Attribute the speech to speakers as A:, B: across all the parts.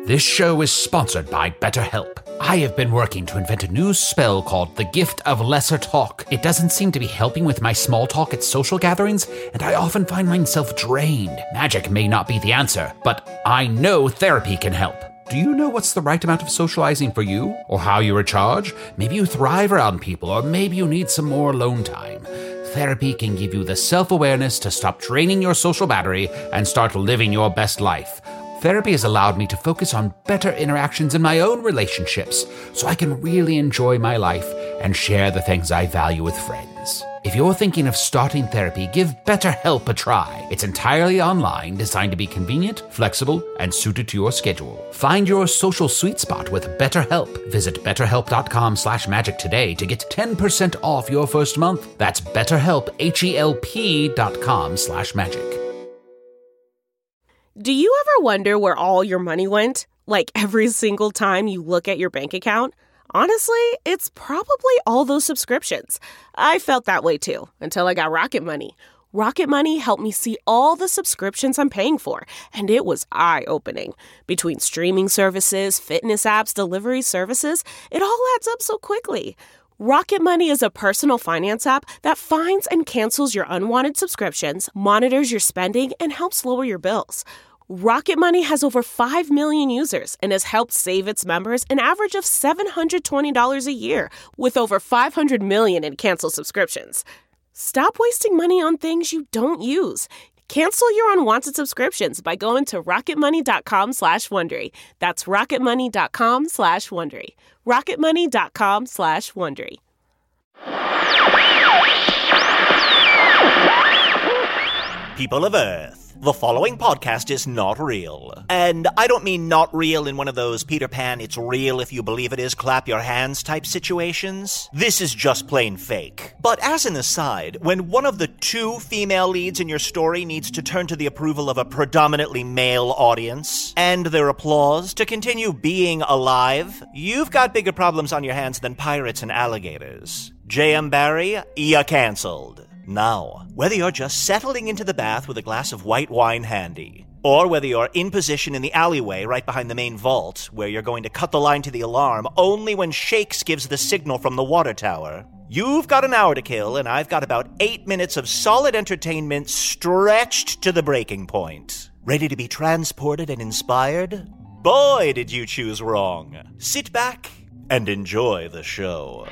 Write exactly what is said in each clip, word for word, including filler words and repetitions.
A: This show is sponsored by BetterHelp. I have been working to invent a new spell called the Gift of Lesser Talk. It doesn't seem to be helping with my small talk at social gatherings, and I often find myself drained. Magic may not be the answer, but I know therapy can help. Do you know what's the right amount of socializing for you? Or how you recharge? Maybe you thrive around people, or maybe you need some more alone time. Therapy can give you the self-awareness to stop draining your social battery and start living your best life. Therapy has allowed me to focus on better interactions in my own relationships, so I can really enjoy my life and share the things I value with friends. If you're thinking of starting therapy, give BetterHelp a try. It's entirely online, designed to be convenient, flexible, and suited to your schedule. Find your social sweet spot with BetterHelp. Visit betterhelp.com slash magic today to get ten percent off your first month. That's BetterHelp, H-E-L-P dot com slash magic.
B: Do you ever wonder where all your money went? Like every single time you look at your bank account? Honestly, it's probably all those subscriptions. I felt that way too, until I got Rocket Money. Rocket Money helped me see all the subscriptions I'm paying for, and it was eye-opening. Between streaming services, fitness apps, delivery services, it all adds up so quickly. Rocket Money is a personal finance app that finds and cancels your unwanted subscriptions, monitors your spending, and helps lower your bills. Rocket Money has over five million users and has helped save its members an average of seven hundred twenty dollars a year, with over five hundred million in canceled subscriptions. Stop wasting money on things you don't use. Cancel your unwanted subscriptions by going to rocketmoney.com slash Wondery. That's rocketmoney.com slash Wondery. rocketmoney.com slash Wondery.
C: People of Earth, the following podcast is not real. And I don't mean not real in one of those Peter Pan, it's real if you believe it is, clap your hands type situations. This is just plain fake. But as an aside, when one of the two female leads in your story needs to turn to the approval of a predominantly male audience and their applause to continue being alive, you've got bigger problems on your hands than pirates and alligators. J M Barry, ya cancelled. Now, whether you're just settling into the bath with a glass of white wine handy, or whether you're in position in the alleyway right behind the main vault, where you're going to cut the line to the alarm only when Shakes gives the signal from the water tower, you've got an hour to kill, and I've got about eight minutes of solid entertainment stretched to the breaking point. Ready to be transported and inspired? Boy, did you choose wrong. Sit back and enjoy the show.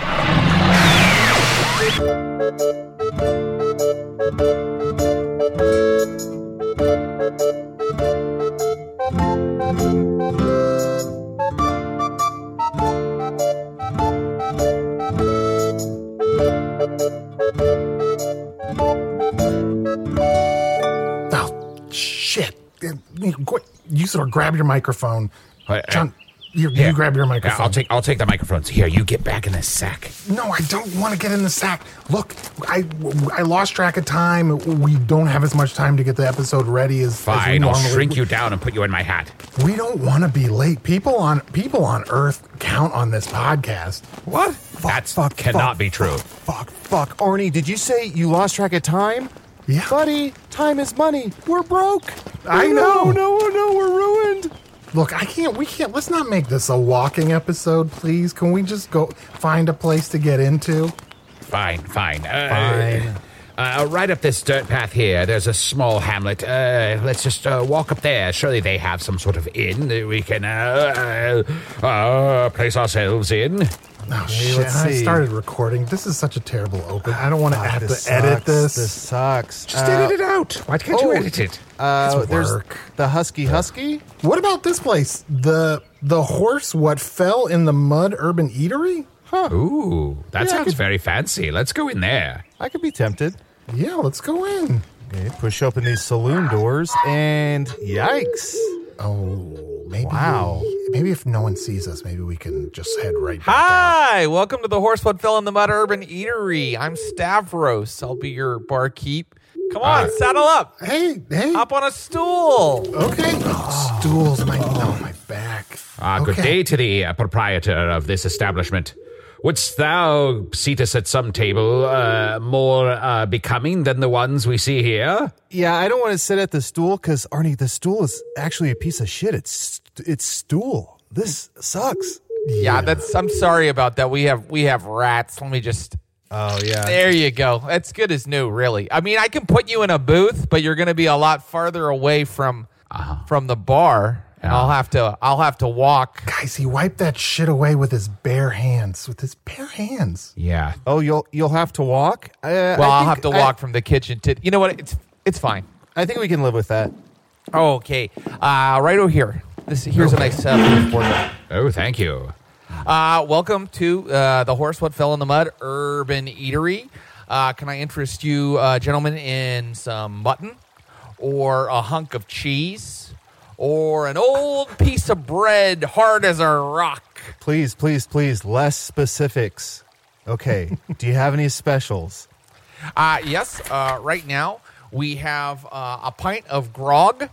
D: Oh, shit. You sort of grab your microphone. John, you, you grab your microphone.
A: Yeah, I'll take I'll take the microphones. Here, you get back in this sack.
D: No, I don't want to get in the sack. Look, I I lost track of time. We don't have as much time to get the episode ready as
A: Fine,
D: as we
A: I'll
D: normally
A: shrink
D: would.
A: you down and put you in my hat.
D: We don't want to be late. People on people on Earth count on this podcast.
A: What? That cannot
E: fuck,
A: be true.
E: Fuck, fuck. Arnie, did you say you lost track of time?
D: Yeah.
E: Buddy, time is money. We're broke.
D: I
E: oh,
D: know.
E: No, no, no, we're ruined.
D: Look, I can't, we can't, let's not make this a walking episode, please. Can we just go find a place to get into?
A: Fine, fine. Uh,
D: Fine.
A: Uh, right up this dirt path here, there's a small hamlet. Uh, let's just uh, walk up there. Surely they have some sort of inn that we can uh, uh, uh, place ourselves in.
D: Oh, shit,
E: let's
D: I
E: see.
D: started recording. This is such a terrible open. I don't want to
E: Fuck,
D: have to
E: this
D: edit
E: sucks.
D: this.
E: This sucks.
A: Just
E: Uh,
A: edit it out. Why can't you
E: oh,
A: edit it?
E: Uh,
D: It's
E: there's
D: work.
E: the Husky Husky.
D: What about this place? The the horse what fell in the mud urban eatery?
E: Huh.
A: Ooh, that
E: Yeah, I
A: sounds
E: could-
A: very fancy. Let's go in there.
E: I could be tempted.
D: Yeah, let's go in.
E: Okay, push open these saloon doors, and yikes.
D: Oh, maybe.
E: Wow.
D: Maybe if no one sees us, maybe we can just head right back out.
F: Hi, welcome to the Horse What Fell in the Mud Urban Eatery. I'm Stavros. I'll be your barkeep. Come on,
A: Uh,
F: saddle up.
D: Hey, hey.
F: Hop on a stool.
D: Okay. Oh, stools, my no, my back.
A: Ah, good
D: Okay.
A: day to the uh, proprietor of this establishment. Wouldst thou seat us at some table uh, more uh, becoming than the ones we see here?
E: Yeah, I don't want to sit at the stool because, Arnie, the stool is actually a piece of shit. It's it's stool. This sucks.
F: Yeah, that's. I'm sorry about that. We have we have rats. Let me just.
E: Oh, yeah.
F: There you go. That's good as new, really. I mean, I can put you in a booth, but you're going to be a lot farther away from uh-huh. from the bar. And I'll have to I'll have to walk.
D: Guys, he wiped that shit away with his bare hands. With his bare hands.
A: Yeah.
E: Oh, you'll you'll have to walk? Uh,
F: well,
E: I
F: I'll have to walk
E: I,
F: from the kitchen to... You know what? It's it's fine.
E: I think we can live with that.
F: Oh, okay. Uh, right over here. This Here's okay. a nice uh, for you.
A: Oh, thank you.
F: Uh, welcome to uh, the Horse What Fell in the Mud Urban Eatery. Uh, can I interest you, uh, gentlemen, in some mutton or a hunk of cheese? Or an old piece of bread hard as a rock.
E: Please, please, please, less specifics. Okay. Do you have any specials?
F: Uh, yes. Uh, right now, we have uh, a pint of grog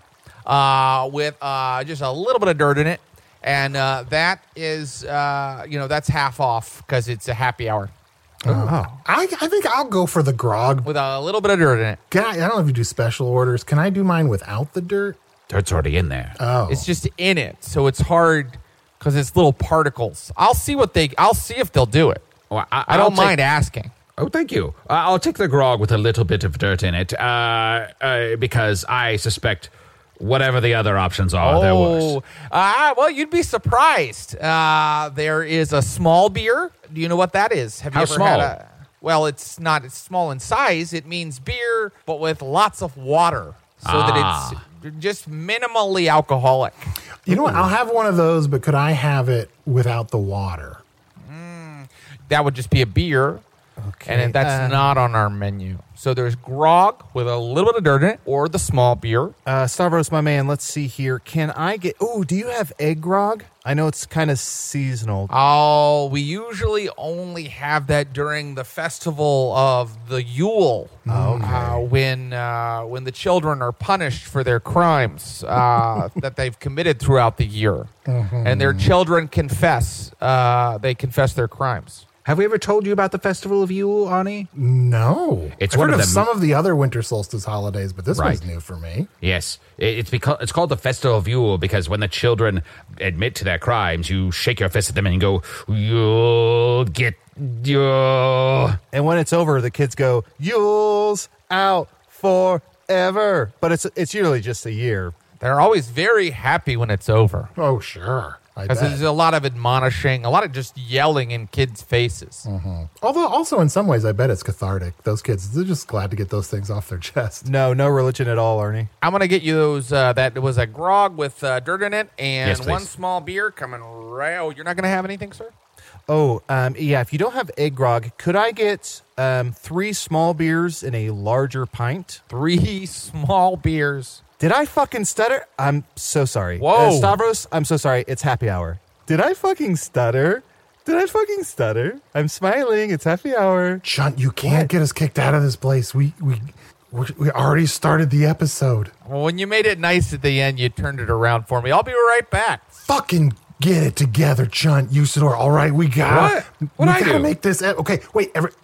F: uh, with uh, just a little bit of dirt in it. And uh, that is, uh, you know, that's half off because it's a happy hour.
D: Oh. I, I think I'll go for the grog.
F: With a little bit of dirt in it.
D: Can I, I don't know if you do special orders. Can I do mine without the dirt?
A: Dirt's already in there.
D: Oh,
F: it's just in it, so it's hard because it's little particles. I'll see what they. I'll see if they'll do it.
A: Well, I,
F: I don't
A: I'll
F: mind
A: take,
F: asking.
A: Oh, thank you. Uh, I'll take the grog with a little bit of dirt in it, uh, uh, because I suspect whatever the other options are, they're worse.
F: Uh, well, you'd be surprised. Uh, there is a small beer. Do you know what that is? Have you
A: How
F: ever
A: small?
F: had a? Well, it's not. It's small in size. It means beer, but with lots of water, so
A: Ah.
F: that it's just minimally alcoholic.
D: You know what? I'll have one of those, but could I have it without the water?
F: Mm, that would just be a beer.
E: Okay.
F: And that's
E: uh,
F: not on our menu. So there's grog with a little bit of dirt in it, or the small beer.
E: Uh, Stavros, my man, let's see here. Can I get... Oh, do you have egg grog? I know it's kind of seasonal.
F: Oh, we usually only have that during the festival of the Yule.
E: Oh, okay.
F: Uh, when, uh, when the children are punished for their crimes uh, that they've committed throughout the year.
D: Mm-hmm.
F: And their children confess. Uh, they confess their crimes.
A: Have we ever told you about the Festival of Yule, Arnie?
D: No.
A: It's
D: I've
A: one
D: heard
A: of
D: of
A: them-
D: some of the other winter solstice holidays, but this
A: Right.
D: one's new for me.
A: Yes. It- It's because it's called the Festival of Yule because when the children admit to their crimes, you shake your fist at them and you go, "You'll get your."
E: And when it's over, the kids go, Yule's out forever. But it's it's usually just a year.
F: They're always very happy when it's over.
D: Oh, sure. I
F: Because
D: bet.
F: there's a lot of admonishing, a lot of just yelling in kids' faces.
D: Mm-hmm. Although, also in some ways, I bet it's cathartic. Those kids, they're just glad to get those things off their chest.
E: No, no religion at all, Arnie.
F: I'm going to get you those, uh, that was a grog with uh, dirt in it and
A: Yes, please.
F: one small beer coming right. Oh, you're not going to have anything, sir?
E: Oh, um, yeah, if you don't have egg grog, could I get um, three small beers in a larger pint?
F: Three small beers.
E: Did I fucking stutter? I'm so sorry.
F: Whoa.
E: Uh, Stavros, I'm so sorry. It's happy hour. Did I fucking stutter? Did I fucking stutter? I'm smiling. It's happy hour.
D: Chunt, you can't
E: What?
D: get us kicked out of this place. We we we we already started the episode.
F: Well, when you made it nice at the end, you turned it around for me. I'll be right back.
D: Fucking get it together, Chunt, Usador. All right, we got.
A: What? What'd
D: we
A: I
D: gotta
A: do?
D: make this. ep- Okay, wait. Every,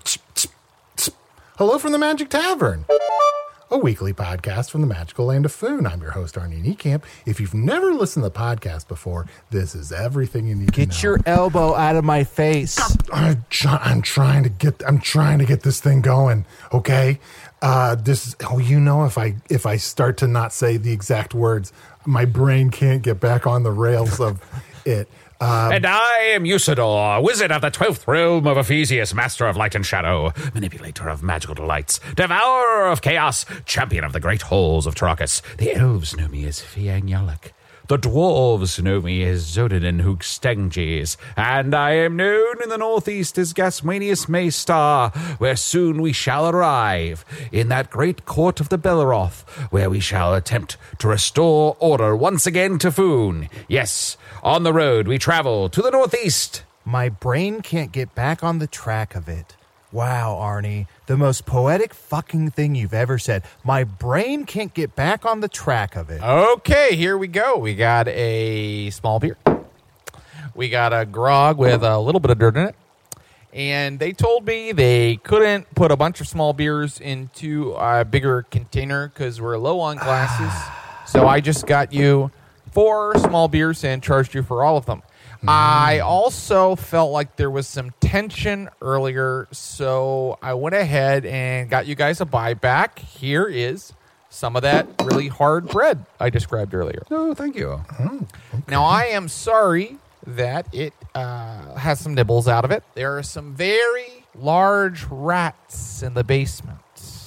D: hello from the Magic Tavern, a weekly podcast from the magical land of Foon. I'm your host, Arnie Niekamp. If you've never listened to the podcast before, this is everything you need to know.
E: Get your elbow out of my face.
D: I'm, try- I'm trying to get. I'm trying to get this thing going. Okay, uh, this. Oh, you know, if I if I start to not say the exact words, my brain can't get back on the rails of it. Um,
A: And I am Usador, wizard of the twelfth realm of Ephesius, master of light and shadow, manipulator of magical delights, devourer of chaos, champion of the great halls of Tarakas. The elves know me as Fiang Yalak. The dwarves know me as Zodanin Hoogstengjes, and I am known in the northeast as Gasmanius Maystar, where soon we shall arrive, in that great court of the Belleroth, where we shall attempt to restore order once again to Foon. Yes, on the road we travel to the northeast.
E: My brain can't get back on the track of it. Wow, Arnie, the most poetic fucking thing you've ever said. My brain can't get back on the track of it.
F: Okay, here we go. We got a small beer. We got a grog with a little bit of dirt in it. And they told me they couldn't put a bunch of small beers into a bigger container because we're low on glasses. So I just got you four small beers and charged you for all of them. Mm. I also felt like there was some tension earlier, so I went ahead and got you guys a buyback. Here is some of that really hard bread I described earlier.
G: Oh, thank you.
D: Oh, okay.
F: Now, I am sorry that it uh, has some nibbles out of it. There are some very large rats in the basement.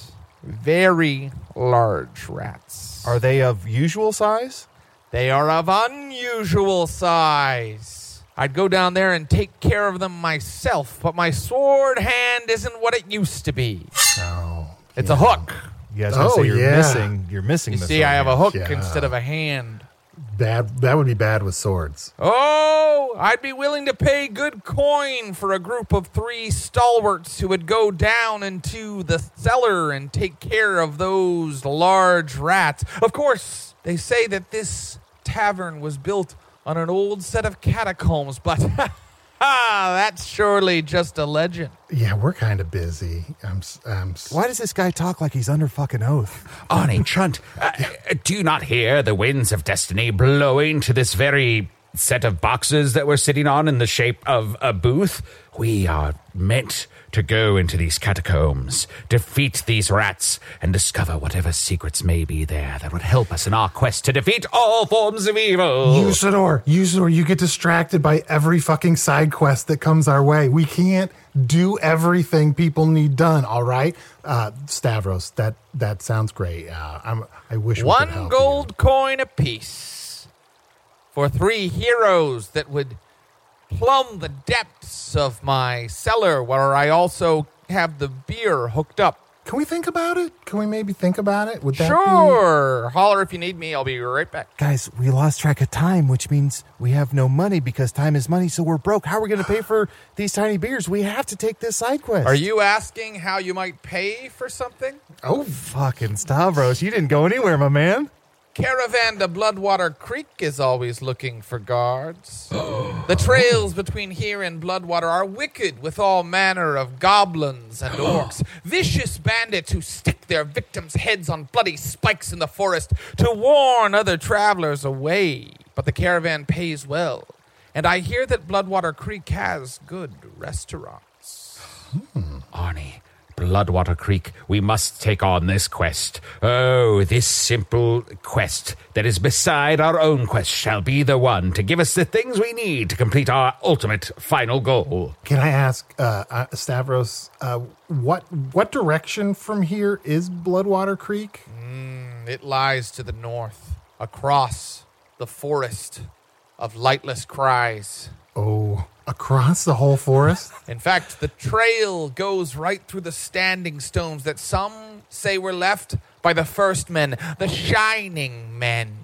F: Very large rats.
E: Are they of usual size?
F: They are of unusual size. I'd go down there and take care of them myself, but my sword hand isn't what it used to be.
D: Oh,
F: It's
D: yeah.
F: a hook.
E: You guys gonna
D: Oh,
E: say you're
D: yeah.
E: missing. You're missing.
F: You
E: the
F: see, I have a hook
D: Yeah.
F: instead of a hand.
D: Bad. That would be bad with swords.
F: Oh, I'd be willing to pay good coin for a group of three stalwarts who would go down into the cellar and take care of those large rats. Of course, they say that this tavern was built on an old set of catacombs, but that's surely just a legend.
D: Yeah, we're kind of busy. I'm. s- I'm s-
E: Why does this guy talk like he's under fucking oath?
A: Arnie, Chunt, uh, uh, do you not hear the winds of destiny blowing to this very set of boxes that we're sitting on in the shape of a booth? We are meant to go into these catacombs, defeat these rats, and discover whatever secrets may be there that would help us in our quest to defeat all forms of evil.
D: Usador, Usador, you get distracted by every fucking side quest that comes our way. We can't do everything people need done. All right, uh, Stavros, that that sounds great. Uh, I'm. I wish we could
F: One
D: help
F: gold
D: you.
F: coin apiece for three heroes that would plumb the depths of my cellar, where I also have the beer hooked up.
D: Can we think about it? Can we maybe think about it? Would that
F: Sure. Holler if you need me. I'll be right back.
E: Guys, we lost track of time, which means we have no money because time is money, so we're broke. How are we going to pay for these tiny beers? We have to take this side quest.
F: Are you asking how you might pay for something?
D: be? Oh,
E: fucking Stavros? You didn't go anywhere, my man.
F: Caravan to Bloodwater Creek is always looking for guards. The trails between here and Bloodwater are wicked with all manner of goblins and orcs. Vicious bandits who stick their victims' heads on bloody spikes in the forest to warn other travelers away. But the caravan pays well. And I hear that Bloodwater Creek has good restaurants.
A: Arnie, Bloodwater Creek, we must take on this quest. Oh, this simple quest that is beside our own quest shall be the one to give us the things we need to complete our ultimate final goal.
D: can I ask, uh, uh, Stavros, uh, what what direction from here is Bloodwater Creek?
F: It lies to the north, across the forest of lightless cries.
D: Oh, across the whole forest?
F: In fact, the trail goes right through the standing stones that some say were left by the first men, the Shining Men.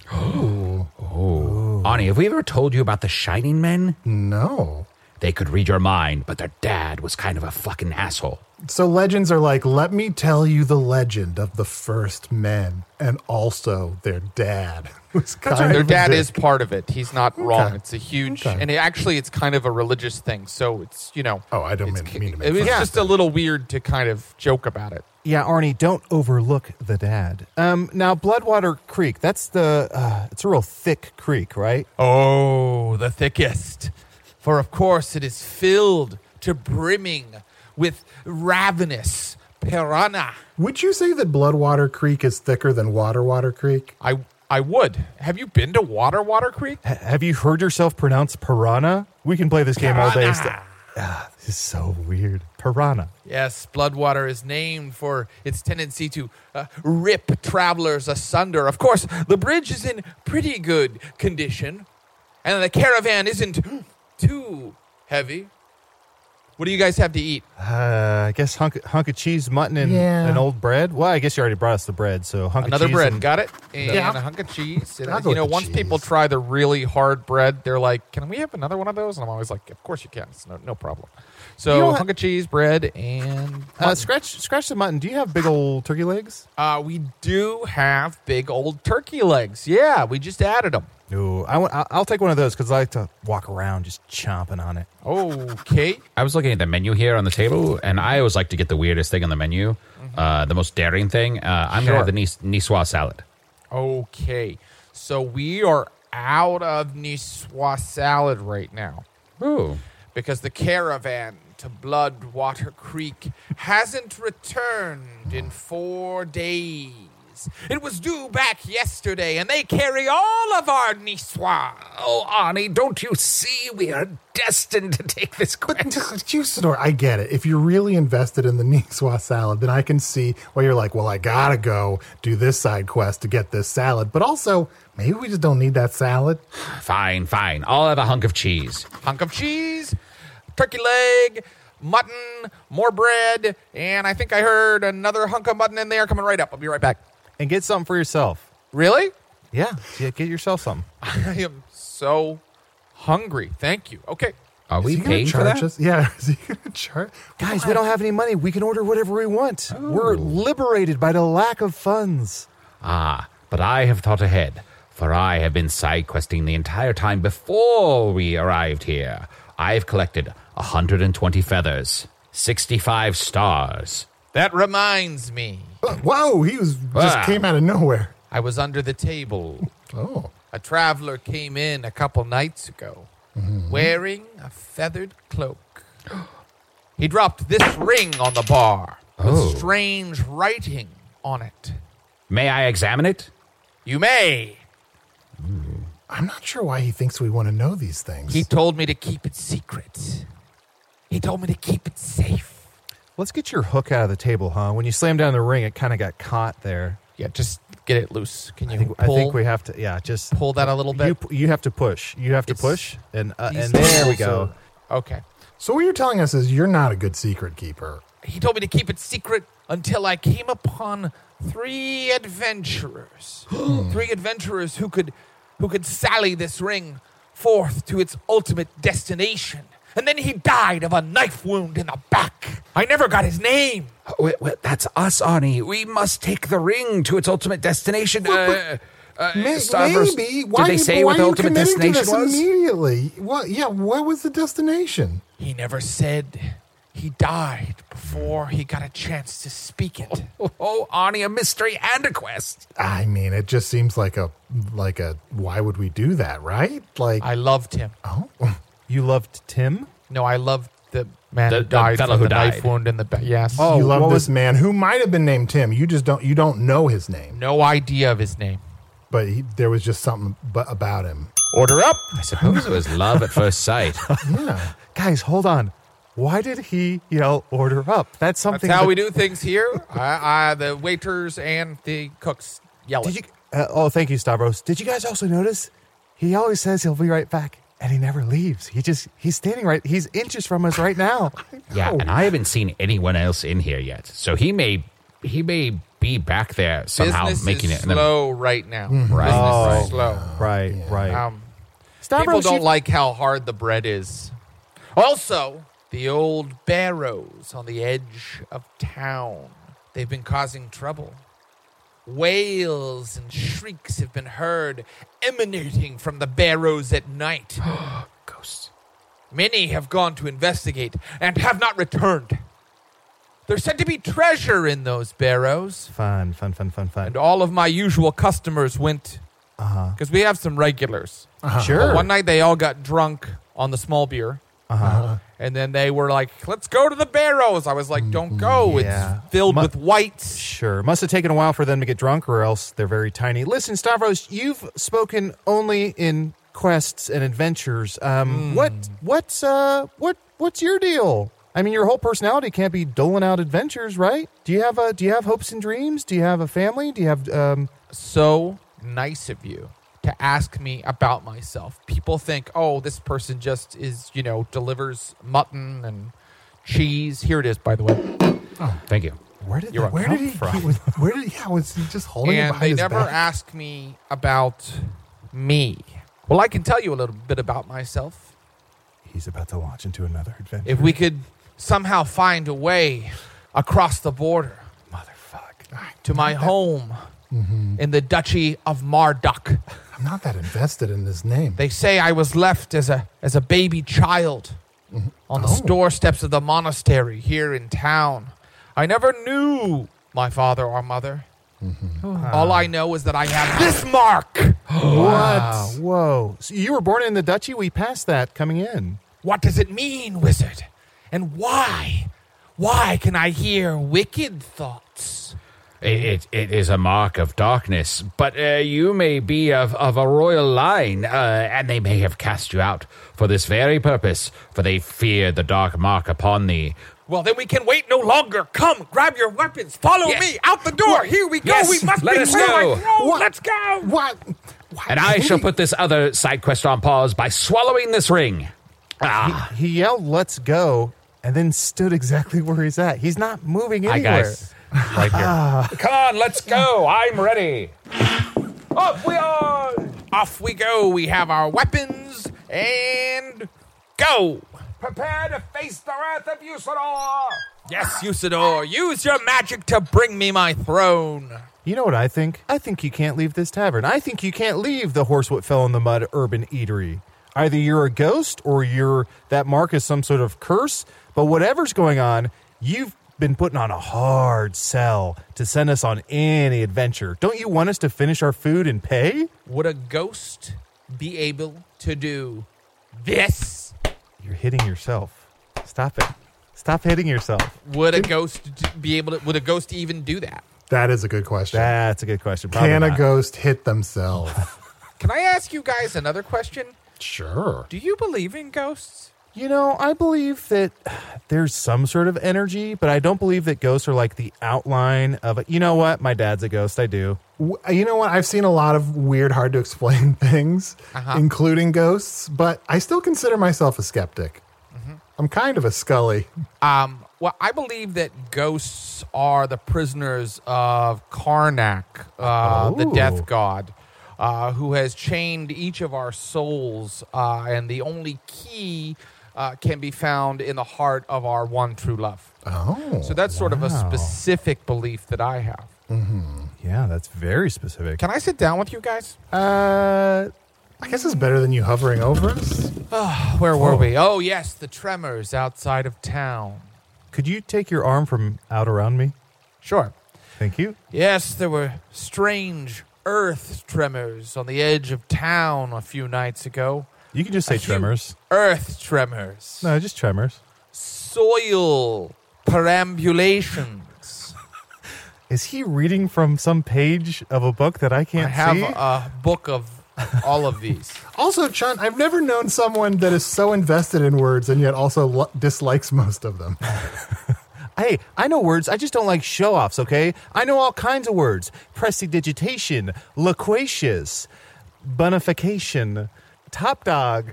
A: Oh, Arnie, have we ever told you about the Shining Men?
D: No.
A: They could read your mind, but their dad was kind of a fucking asshole.
D: So legends are like, let me tell you the legend of the first men, and also their dad was kind
F: Their
D: of a
F: dad
D: dick.
F: is part of it. He's not wrong. It's a huge,
D: Okay.
F: and it, actually, it's kind of a religious thing. So it's, you know.
D: Oh, I don't
F: it's,
D: mean- mean to make
F: It was
D: fun.
F: just a little weird to kind of joke about it.
E: Yeah, Arnie, don't overlook the dad. Um, now, Bloodwater Creek, that's the, uh, it's a real thick creek, right?
F: Oh, the thickest. For of course it is filled to brimming with ravenous piranha.
D: Would you say that Bloodwater Creek is thicker than Water Water Creek?
F: I I would. Have you been to Water Water Creek?
E: H- have you heard yourself pronounce piranha? We can play this game all day.
F: Piranha.
E: Ah, this is so weird. Piranha.
F: Yes, Bloodwater is named for its tendency to uh, rip travelers asunder. Of course, the bridge is in pretty good condition, and the caravan isn't too heavy. What do you guys have to eat?
E: Uh, I guess hunk, hunk of cheese, mutton, and,
D: Yeah.
E: and old bread. Well, I guess you already brought us the bread, so hunk
F: Another
E: of cheese.
F: bread,
E: and-
F: got it? And
D: Yeah.
F: a hunk of cheese. And,
D: I'll go
F: you know,
D: with the
F: once people
D: cheese.
F: try the really hard bread, they're like, can we have another one of those? And I'm always like, of course you can. It's no, no problem. So,
E: You know what?
F: hunk of cheese, bread, and
E: Uh,
F: mutton.
E: scratch, scratch the mutton. Do you have big old turkey legs?
F: Uh, we do have big old turkey legs. Yeah, we just added them.
E: Ooh, I want, I'll take one of those because I like to walk around just chomping on it.
F: Okay.
A: I was looking at the menu here on the table, and I always like to get the weirdest thing on the menu, mm-hmm. uh, the most daring thing. Uh, I'm
F: Sure.
A: going to have the Nice- Niçoise salad.
F: Okay. So we are out of Niçoise salad right now
A: Ooh.
F: because the caravan to Bloodwater Creek hasn't returned in four days. It was due back yesterday, and they carry all of our Niçoise.
A: Oh, Arnie, don't you see we are destined to take this quest?
D: Juicidor, I get it. If you're really invested in the Niçoise salad, then I can see why you're like, well, I gotta go do this side quest to get this salad. But also, maybe we just don't need that salad.
A: Fine, fine. I'll have a hunk of cheese.
F: Hunk of cheese, turkey leg, mutton, more bread, and I think I heard another hunk of mutton in there coming right up. I'll be right back.
E: And get something for yourself.
F: Really?
E: Yeah, yeah, get yourself something.
F: I am so hungry. Thank you. Okay.
A: Are
D: Is
A: we
D: he gonna
A: paying for
D: charge
A: that?
D: us? Yeah, is he gonna charge?
E: Guys, we don't have any money. We can order whatever we want. We're liberated by the lack of funds.
A: Ah, but I have thought ahead, for I have been side questing the entire time before we arrived here. I've collected one hundred twenty feathers, sixty-five stars.
F: That reminds me.
D: Whoa, he was just
A: Wow.
D: came out of nowhere.
F: I was under the table.
D: Oh,
F: A traveler came in a couple nights ago wearing a feathered cloak. He dropped this ring on the bar with
A: Oh.
F: strange writing on it.
A: May I examine it?
F: You may.
D: I'm not sure why he thinks we want to know these things.
F: He told me to keep it secret. He told me to keep it safe.
E: Let's get your hook out of the table, huh? When you slammed down the ring, it kind of got caught there.
F: Yeah, just get it loose. Can you
E: I think,
F: pull,
E: I think we have to, yeah, just
F: pull that a little bit?
E: You, you have to push. You have to
F: It's-
E: push, and uh,
F: These
E: and there we
F: also-
E: go.
F: Okay.
D: So what you're telling us is you're not a good secret keeper.
F: He told me to keep it secret until I came upon three adventurers. three adventurers who could who could sally this ring forth to its ultimate destination. And then he died of a knife wound in the back. I never got his name.
A: Wait, wait, that's us, Arnie. We must take the ring to its ultimate destination. Uh, uh,
D: May-
A: Stavros,
D: maybe. Why,
A: did they say
D: why
A: what the
D: are you
A: ultimate
D: committing to
A: destination
D: this
A: was?
D: immediately? What? Yeah. What was the destination?
F: He never said. He died before he got a chance to speak it.
A: Oh, oh, Arnie, a mystery and a quest.
D: I mean, it just seems like a like a. Why would we do that? Right? Like.
F: I loved him.
D: oh.
E: You loved Tim?
F: No, I loved the man
A: The-
F: who
A: the
F: died
A: fellow
F: from
A: who
F: the knife
A: died.
F: wound in the back. Yes.
E: Oh,
D: you love
E: what
D: this
E: was-
D: man who might have been named Tim. You just don't. You don't know his name,
F: No idea of his name.
D: but he, there was just something bu- about him.
F: Order up.
A: I suppose it was love at first sight.
D: Yeah.
E: Guys, hold on. Why did he yell order up? That's something.
F: That's how
E: that-
F: we do things here. I, I, the waiters and the cooks yell
E: Did
F: it.
E: you? Uh, oh, thank you, Stavros. Did you guys also notice? He always says he'll be right back, and he never leaves. He just he's standing right. He's inches from us right now.
A: Yeah, and I haven't seen anyone else in here yet. So he may he may be back there somehow
F: Business
A: making
F: is
A: it. and then-
F: slow right now.
A: Right.
F: Business
E: Oh.
F: is slow.
E: Right, right.
F: Um,
E: Stavros,
F: people don't
E: you-
F: like how hard the bread is. Also, the old barrows on the edge of town. They've been causing trouble. Wails and shrieks have been heard emanating from the barrows at night.
A: Ghosts.
F: Many have gone to investigate and have not returned. There's said to be treasure in those barrows,
E: Fun, fun, fun, fun, fun.
F: and all of my usual customers went
E: Uh
F: because we have some regulars.
E: huh. Sure.
F: One night they all got drunk on the small beer,
E: Uh huh.
F: and then they were like, "Let's go to the barrows." I was like, "Don't go.
E: Yeah.
F: It's filled
E: Mu-
F: with whites."
E: Sure. Must have taken a while for them to get drunk, or else they're very tiny. Listen, Stavros, you've spoken only in quests and adventures. Um, what, what's, uh, what, what's your deal? I mean, your whole personality can't be doling out adventures, right? Do you have a, do you have hopes and dreams? Do you have a family? Do you have, um,
F: So nice of you to ask me about myself. People think, "Oh, this person just is, you know, delivers mutton and cheese." Here it is, by the way.
A: Thank you.
E: where did
F: You're
E: that
F: right.
D: Where
E: come
D: did he?
E: from?
D: he was, where did? Yeah. Was he just holding it
F: And
D: behind
F: they
D: his
F: never
D: back?
F: ask me about me. Well, I can tell you a little bit about myself.
E: He's about to launch into another adventure.
F: If we could somehow find a way across the border
E: Motherfuck.
F: to my home in the Duchy of Marduk.
D: I'm not that invested in his name.
F: They say I was left as a as a baby child on the
D: Oh.
F: doorsteps of the monastery here in town. I never knew my father or mother. All I know is that I have this mark.
E: Wow. Whoa. So you were born in the duchy? We passed that coming in.
F: What does it mean, wizard? And why? Why can I hear wicked thoughts?
A: It, it, it is a mark of darkness, but uh, you may be of, of a royal line, uh, and they may have cast you out for this very purpose, for they fear the dark mark upon thee.
F: Well, then we can wait no longer. Come, grab your weapons. Follow
A: Yes.
F: me out the door. Here we go.
A: Yes,
F: We must
A: let
F: be
A: us
F: where
A: go.
F: I throw.
D: What?
F: Let's go.
D: What? Why-
A: And I shall put this other side quest on pause by swallowing this ring. Ah,
E: He yelled, "Let's go," and then stood exactly where he's at. He's not moving
A: hi
E: anywhere.
A: guys. Right here. Come on, let's go. I'm ready. Off we are.
F: Off we go. We have our weapons and go.
A: Prepare to face the wrath of Usador.
F: Yes, Usador, use your magic to bring me my throne.
E: You know what I think? I think you can't leave this tavern. I think you can't leave the Horse What Fell in the Mud Urban Eatery. Either you're a ghost or you're that mark is some sort of curse, but whatever's going on, you've been putting on a hard sell to send us on any adventure. Don't you want us to finish our food and pay?
F: Would a ghost be able to do this?
E: You're hitting yourself. Stop it. Stop hitting yourself.
F: Would a ghost d- be able to? Would a ghost even do that?
D: That is a good question.
E: That's a good question. Probably
D: Can a
E: not.
D: ghost hit themselves?
F: Can I ask you guys another question?
D: Sure.
F: Do you believe in ghosts?
E: You know, I believe that there's some sort of energy, but I don't believe that ghosts are like the outline of it. You know what? My dad's a ghost. I do.
D: W- You know what? I've seen a lot of weird, hard to explain things,
F: Uh-huh.
D: including ghosts, but I still consider myself a skeptic. I'm kind of a Scully.
F: Um, well, I believe that ghosts are the prisoners of Karnak, uh, the
E: Oh.
F: death god, uh, who has chained each of our souls, uh, and the only key uh, can be found in the heart of our one true love.
D: Oh.
F: So that's sort of a
E: wow.
F: specific belief that I have.
E: Yeah, that's very specific.
F: Can I sit down with you guys?
E: Uh,
D: I guess it's better than you hovering over us.
F: Where were we? Oh, yes, the tremors outside of town.
E: could you take your arm from out around me?
F: Sure.
E: Thank you.
F: Yes, there were strange earth tremors on the edge of town a few nights ago.
E: You can just say
F: A few
E: tremors.
F: Earth tremors.
E: No, just tremors.
F: Soil perambulations.
E: Is he reading from some page of a book that I can't
F: I have
E: see?
F: a book of all of these.
D: Also, Chun, I've never known someone that is so invested in words and yet also lo- dislikes most of them.
E: Hey, I know words. I just don't like show-offs, okay? I know all kinds of words. Prestidigitation, loquacious, bonification, top dog,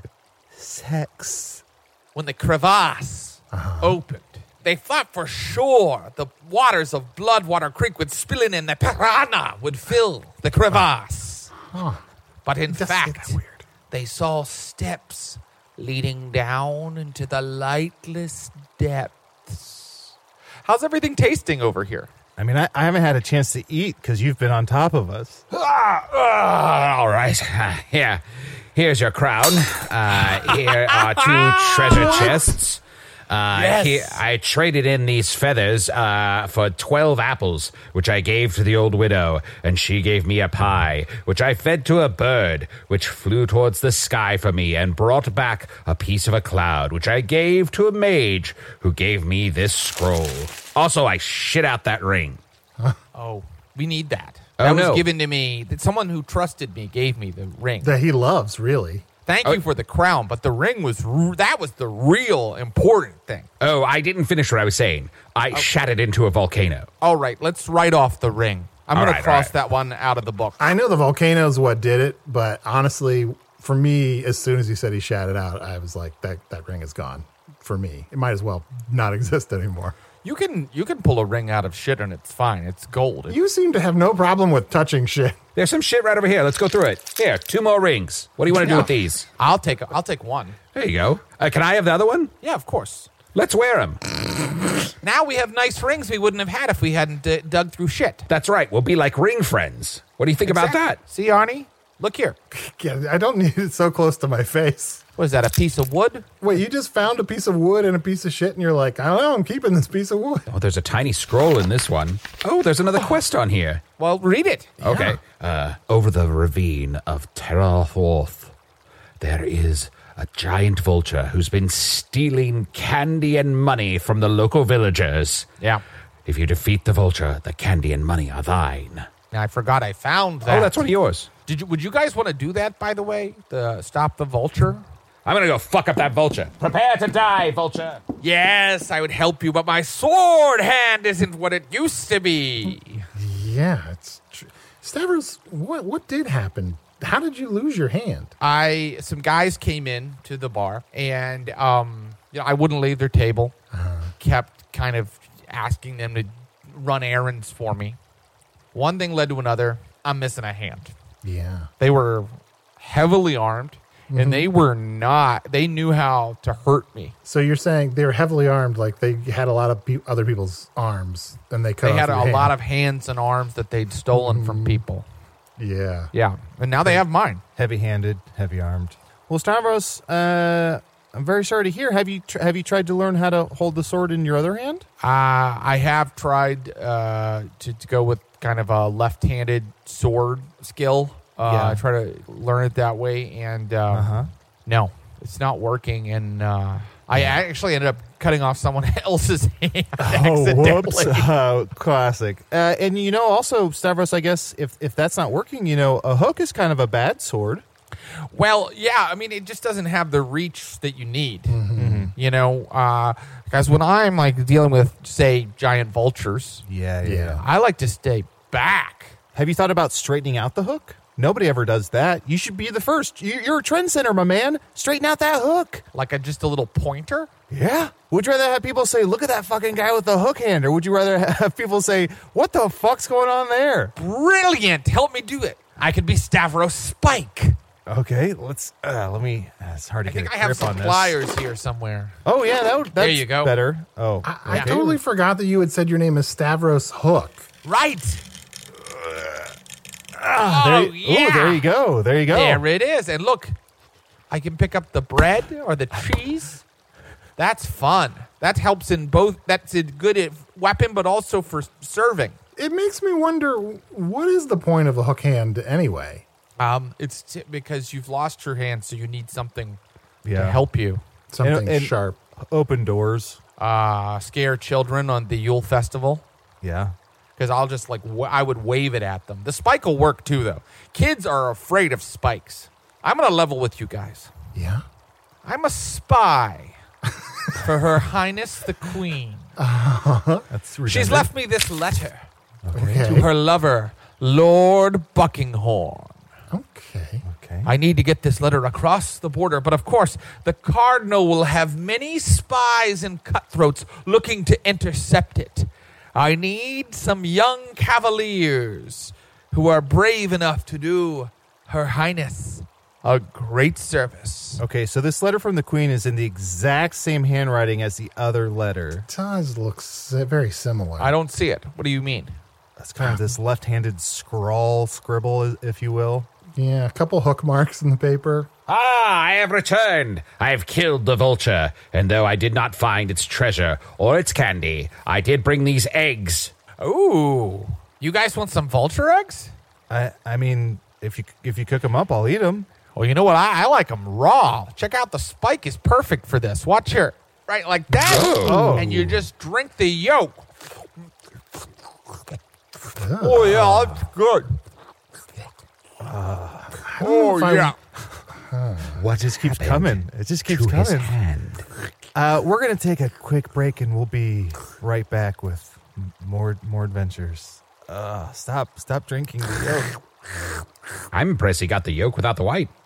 E: sex.
F: When the crevasse opened, they thought for sure the waters of Bloodwater Creek would spill in and the piranha would fill the crevasse. But in
D: Does say
F: fact,
D: that weird.
F: they saw steps leading down into the lightless depths. How's everything tasting over here?
E: I mean, I, I haven't had a chance to eat because you've been on top of us.
A: Ah, ah, all right. Uh, here, here's your crown. Uh, here are two treasure chests. Uh,
F: Yes.
A: here, I traded in these feathers uh, for twelve apples, which I gave to the old widow, and she gave me a pie, which I fed to a bird, which flew towards the sky for me and brought back a piece of a cloud, which I gave to a mage, who gave me this scroll. Also, I shit out that ring.
F: Oh, we need that.
A: Oh,
F: That was
A: no.
F: given to me. That someone who trusted me gave me the ring.
D: That he loves, really.
F: Thank you for the crown, but the ring was r- that was the real important thing.
A: Oh, I didn't finish what I was saying. I shat it into a volcano.
F: All right, let's write off the ring. I'm
A: All
F: going
A: right,
F: to cross
A: all right.
F: that one out of the book.
D: I know the volcano's what did it, but honestly, for me, as soon as he said he shat it out, I was like, that, that ring is gone. For me, it might as well not exist anymore.
F: You can you can pull a ring out of shit and it's fine. It's gold.
D: You seem to have no problem with touching shit.
A: There's some shit right over here. Let's go through it. Here, two more rings. What do you want to do with these?
F: I'll take I'll take one.
A: There you go. Uh, can I have the other one?
F: Yeah, of course.
A: Let's wear them.
F: Now we have nice rings we wouldn't have had if we hadn't uh, dug through shit.
A: That's right. We'll be like ring friends. What do you think about that?
F: See, Arnie? Look here.
D: Yeah, I don't need it so close to my face.
F: What is that, a piece of wood?
D: Wait, you just found a piece of wood and a piece of shit, and you're like, I don't know, I'm keeping this piece of wood.
A: Oh, there's a tiny scroll in this one. Oh, there's another quest on here.
F: Well, read it.
A: Okay. Uh, over the ravine of Terraforth, there is a giant vulture who's been stealing candy and money from the local villagers.
F: Yeah.
A: If you defeat the vulture, the candy and money are thine.
F: I forgot I found that.
A: Oh, that's one of yours.
F: Did you, would you guys want to do that, by the way? The stop the vulture?
A: I'm gonna go fuck up that vulture. Prepare to die, vulture.
F: Yes, I would help you, but my sword hand isn't what it used to be.
D: Yeah, it's true. Stavros, what what did happen? How did you lose your hand?
F: I some guys came in to the bar, and um, you know, I wouldn't leave their table. Uh-huh. Kept kind of asking them to run errands for me. One thing led to another. I'm missing a hand.
D: Yeah.
F: They were heavily armed, mm-hmm. and they were not, they knew how to hurt me.
D: So you're saying they were heavily armed, like they had a lot of pe- other people's arms, and they cut
F: They
D: off
F: had
D: your
F: a
D: hand.
F: lot of hands and arms that they'd stolen
D: mm-hmm.
F: from people.
D: Yeah.
F: Yeah. And now they have mine.
E: Heavy-handed, heavy-armed. Well, Stavros, uh, I'm very sorry to hear. Have you tr- have you tried to learn how to hold the sword in your other hand?
F: Uh, I have tried uh, to, to go with kind of a left-handed sword skill. Uh,
E: Yeah.
F: I try to learn it that way, and uh,
E: Uh-huh.
F: no, it's not working. And uh, I actually ended up cutting off someone else's hand accidentally.
E: Uh, classic. Uh, and, you know, also, Stavros, I guess, if, if that's not working, you know, a hook is kind of a bad sword.
F: Well, yeah, I mean, it just doesn't have the reach that you need.
E: Mm-hmm.
F: You know, uh, guys, when I'm like dealing with, say, giant vultures,
E: Yeah, yeah,
D: Yeah.
F: I like to stay back.
E: Have you thought about straightening out the hook? Nobody ever does that. You should be the first. You- You're a trendsetter, my man. Straighten out that hook.
F: Like a, just a little pointer.
E: Yeah. Would you rather have people say, look at that fucking guy with the hook hand? Or would you rather have people say, what the fuck's going on there?
F: Brilliant. Help me do it. I could be Stavros Spike.
E: Okay, let's, uh, let me, uh, it's hard to
F: I
E: get
F: think
E: a
F: I have
E: grip
F: some
E: on this.
F: pliers here somewhere.
E: Oh, yeah, that would, that's
F: There you go.
E: better. Oh,
D: I, I
E: okay.
D: totally forgot that you had said your name is Stavros Hook.
F: Right.
E: Ah, there
F: oh,
E: you,
F: yeah.
E: Ooh, there you go. There you go.
F: There it is. And look, I can pick up the bread or the cheese. That's fun. That helps in both. That's a good weapon, but also for serving.
D: It makes me wonder, what is the point of a hook hand anyway?
F: Um, it's t- because you've lost your hand, so you need something to
E: Yeah.
F: help you.
D: Something
E: And- and
D: sharp.
E: Open doors.
F: Uh, scare children on the Yule Festival.
E: Yeah.
F: Because I'll just like, w- I would wave it at them. The spike will work too, though. Kids are afraid of spikes. I'm going to level with you guys.
D: Yeah.
F: I'm a spy for Her Highness the Queen.
E: That's redundant.
F: She's left me this letter
D: Okay.
F: to her lover, Lord Buckinghorn.
D: Okay.
E: Okay.
F: I need to get this letter across the border, but of course, the Cardinal will have many spies and cutthroats looking to intercept it. I need some young cavaliers who are brave enough to do Her Highness a great service.
E: Okay, so this letter from the Queen is in the exact same handwriting as the other letter.
D: Does looks very similar.
F: I don't see it. What do you mean?
E: That's kind of this left-handed scrawl, scribble, if you will.
D: Yeah, a couple hook marks in the paper.
A: Ah, I have returned. I have killed the vulture, and though I did not find its treasure or its candy, I did bring these eggs.
F: Ooh. You guys want some vulture eggs?
E: I, I mean, if you if you cook them up, I'll eat them.
F: Well, you know what? I, I like them raw. Check out the spike is perfect for this. Watch here. Right, like that.
E: Oh.
F: And you just drink the yolk. Oh, yeah, that's good. Oh,
D: I-
F: yeah.
A: What
E: It just keeps
A: happened
E: coming. It just keeps
A: to his
E: coming.
A: hand?
E: Uh, we're gonna take a quick break, and we'll be right back with m- more more adventures. Uh, stop stop drinking the yolk.
A: I'm impressed he got the yolk without the white.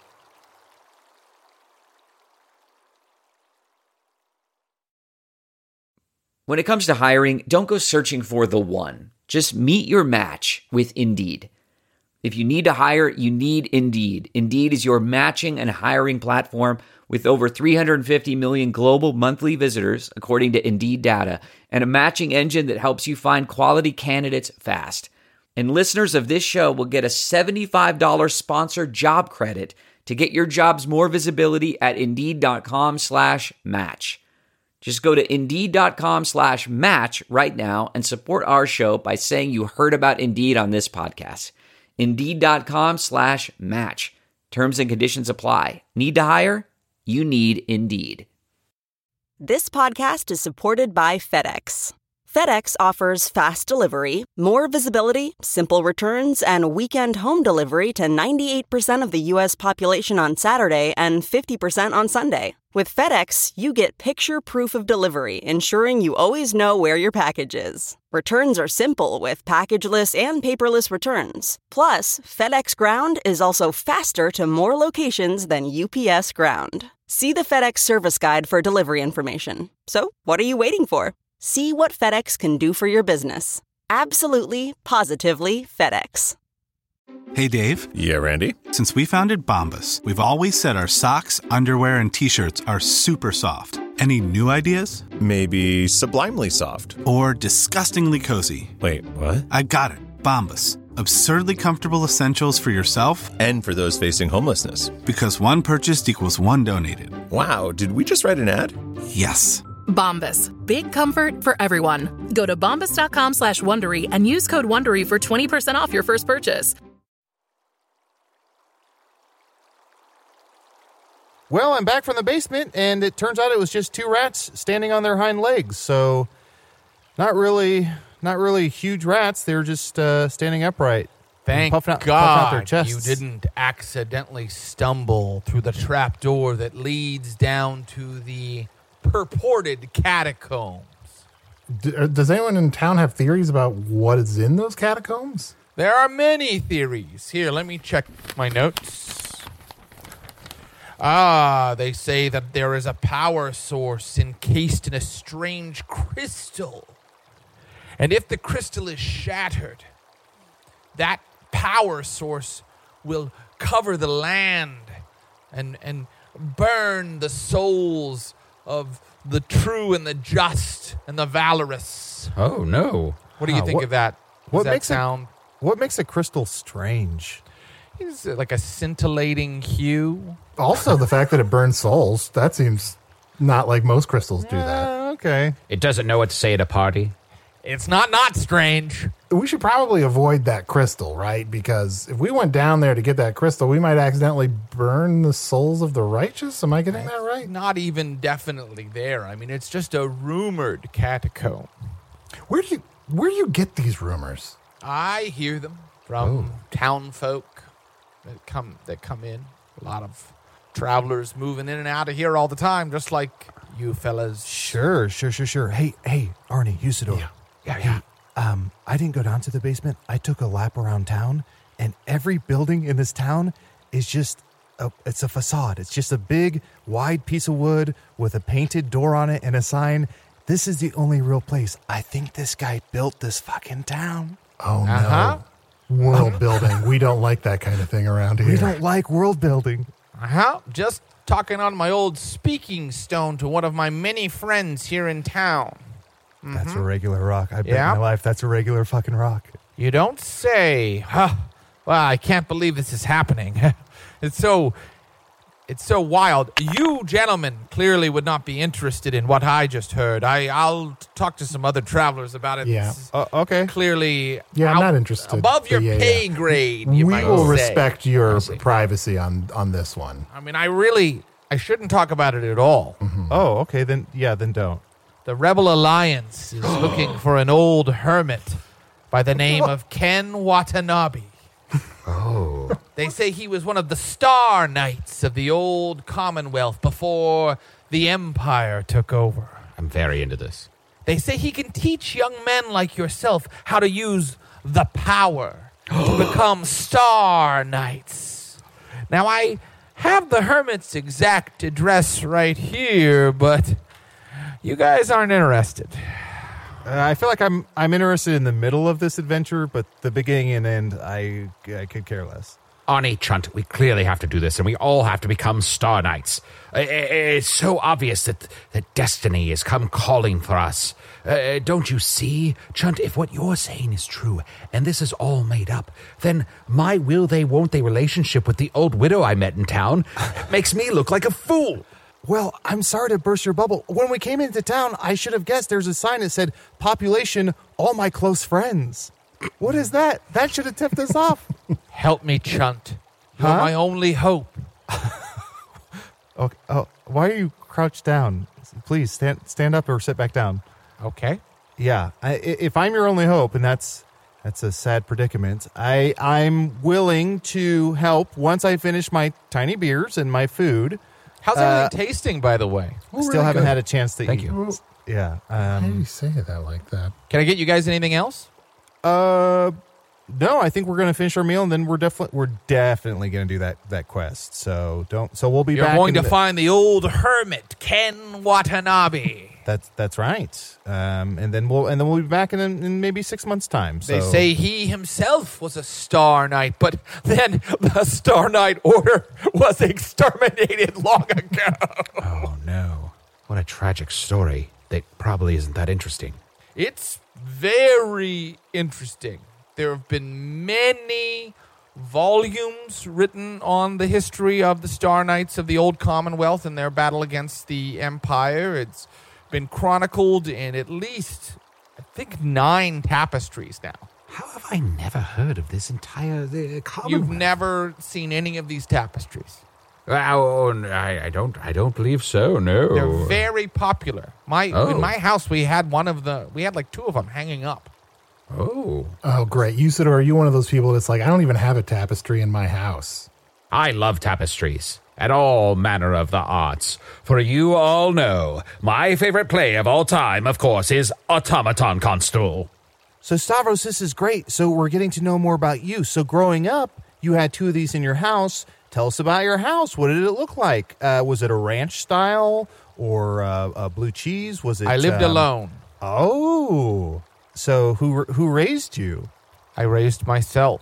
G: When it comes to hiring, don't go searching for the one. Just meet your match with Indeed. If you need to hire, you need Indeed. Indeed is your matching and hiring platform with over three hundred fifty million global monthly visitors, according to Indeed data, and a matching engine that helps you find quality candidates fast. And listeners of this show will get a seventy-five dollars sponsored job credit to get your jobs more visibility at Indeed.com slash match. Just go to Indeed.com slash match right now and support our show by saying you heard about Indeed on this podcast. Indeed.com slash match. Terms and conditions apply. Need to hire? You need Indeed.
H: This podcast is supported by FedEx. FedEx offers fast delivery, more visibility, simple returns, and weekend home delivery to ninety-eight percent of the U S population on Saturday and fifty percent on Sunday. With FedEx, you get picture proof of delivery, ensuring you always know where your package is. Returns are simple with packageless and paperless returns. Plus, FedEx Ground is also faster to more locations than U P S Ground. See the FedEx service guide for delivery information. So, what are you waiting for? See what FedEx can do for your business. Absolutely, positively FedEx.
I: Hey, Dave.
J: Yeah, Randy.
I: Since we founded Bombas, we've always said our socks, underwear, and T-shirts are super soft. Any new ideas?
J: Maybe sublimely soft.
I: Or disgustingly cozy.
J: Wait, what?
I: I got it. Bombas. Absurdly comfortable essentials for yourself
J: and for those facing homelessness.
I: Because one purchased equals one donated.
J: Wow, did we just write an ad?
I: Yes.
K: Bombas. Big comfort for everyone. Go to bombas.com slash Wondery and use code Wondery for twenty percent off your first purchase.
E: Well, I'm back from the basement, and it turns out it was just two rats standing on their hind legs. So, not really, not really huge rats. They were just uh, standing upright.
F: Thank
E: puffing out,
F: God
E: puffing out their chests.
F: you didn't accidentally stumble through the trap door that leads down to the purported catacombs.
D: D- does anyone in town have theories about what is in those catacombs?
F: There are many theories. Here, let me check my notes. Ah, they say that there is a power source encased in a strange crystal. And if the crystal is shattered, that power source will cover the land and and burn the souls of the true and the just and the valorous.
A: Oh, no.
F: What do you
E: Huh,
F: think
E: what-
F: of that? Does
E: what
F: that
E: makes it-
F: sound?
E: What makes a crystal strange?
F: Is it like a scintillating hue?
D: Also, the fact that it burns souls, that seems not like most crystals do that.
E: Uh, okay.
A: It doesn't know what to say at a party.
F: It's not not strange.
D: We should probably avoid that crystal, right? Because if we went down there to get that crystal, we might accidentally burn the souls of the righteous. Am I getting that right?
F: Not even definitely there. I mean, it's just a rumored catacomb.
D: Where do you where do you get these rumors?
F: I hear them from town folk that come that come in. A lot of travelers moving in and out of here all the time, just like you fellas.
E: Sure, sure, sure, sure. Hey, hey, Arnie, Usador.
D: Yeah.
F: Yeah,
E: Hey,
F: yeah.
E: um, I didn't go down to the basement. I took a lap around town, and every building in this town is just a, it's a facade. It's just a big, wide piece of wood with a painted door on it and a sign. This is the only real place. I think this guy built this fucking town.
D: Oh no.
F: Uh-huh.
D: World building. We don't like that kind of thing around here.
E: We don't like world building.
F: Uh-huh. Just talking on my old speaking stone to one of my many friends here in town.
E: That's a regular rock. I bet
F: Yeah.
E: my life that's a regular fucking rock.
F: You don't say. Huh. Well, I can't believe this is happening. It's so it's so wild. You gentlemen clearly would not be interested in what I just heard. I, I'll talk to some other travelers about it.
D: Yeah.
F: It's
E: Uh, okay.
F: clearly
D: Yeah, I'm
F: out-
D: not interested.
F: above your
D: Yeah, yeah.
F: pay grade, you
D: we
F: might
D: will
F: say.
D: respect your privacy on on this one.
F: I mean, I really, I shouldn't talk about it at all.
E: Oh, okay. Then, yeah, then don't.
F: The Rebel Alliance is looking for an old hermit by the name of Ken Watanabe.
D: Oh.
F: They say he was one of the Star Knights of the old Commonwealth before the Empire took over.
A: I'm very into this.
F: They say he can teach young men like yourself how to use the power to become Star Knights. Now, I have the hermit's exact address right here, but you guys aren't interested.
E: Uh, I feel like I'm I'm interested in the middle of this adventure, but the beginning and end, I I could care less.
A: Arnie, Chunt, we clearly have to do this, and we all have to become Star Knights. I- I- It's so obvious that, that destiny has come calling for us. Uh, don't you see? Chunt, if what you're saying is true, and this is all made up, then my will-they-won't-they relationship with the old widow I met in town makes me look like a fool.
E: Well, I'm sorry to burst your bubble. When we came into town, I should have guessed there's a sign that said, population, all my close friends. What is that? That should have tipped us off.
F: Help me, Chunt. You're
E: Huh?
F: my only hope.
E: Okay. Oh, why are you crouched down? Please stand stand up or sit back down.
F: Okay.
E: Yeah. I, i- if I'm your only hope, and that's that's a sad predicament, I I'm willing to help once I finish my tiny beers and my food.
F: How's everything tasting, by the way?
E: I still haven't had a chance to
A: Thank
E: eat.
A: you.
E: Yeah.
D: How do
E: Um,
D: you say that like that?
F: Can I get you guys anything else?
E: uh, no, I think we're gonna finish our meal, and then we're definitely we're definitely gonna do that that quest. So don't. So we'll be
F: You're
E: back.
F: going
E: in
F: to
E: the-
F: find the old hermit, Ken Watanabe.
E: That's that's right. Um, and then we'll and then we'll be back in, in maybe six months' time. So.
F: They say he himself was a Star Knight, but then the Star Knight Order was exterminated long ago.
A: Oh, no. What a tragic story that probably isn't that interesting.
F: It's very interesting. There have been many volumes written on the history of the Star Knights of the Old Commonwealth and their battle against the Empire. It's been chronicled in at least, I think, nine tapestries now.
A: How have I never heard of this entire uh, Commonwealth?
F: You've never seen any of these tapestries.
A: Oh, I, I don't. I don't believe so. No.
F: They're very popular. My
A: Oh.
F: in my house, we had one of the. We had like two of them hanging up.
A: Oh.
D: Oh, great. Usador, are you one of those people that's like, I don't even have a tapestry in my house?
A: I love tapestries and all manner of the arts. For you all know, my favorite play of all time, of course, is Automaton Constable.
E: So Stavros, this is great. So we're getting to know more about you. So growing up, you had two of these in your house. Tell us about your house. What did it look like? Uh, was it a ranch style or uh, a blue cheese? Was it?
F: I lived
E: um,
F: alone.
E: Oh, so who who raised you?
F: I raised myself.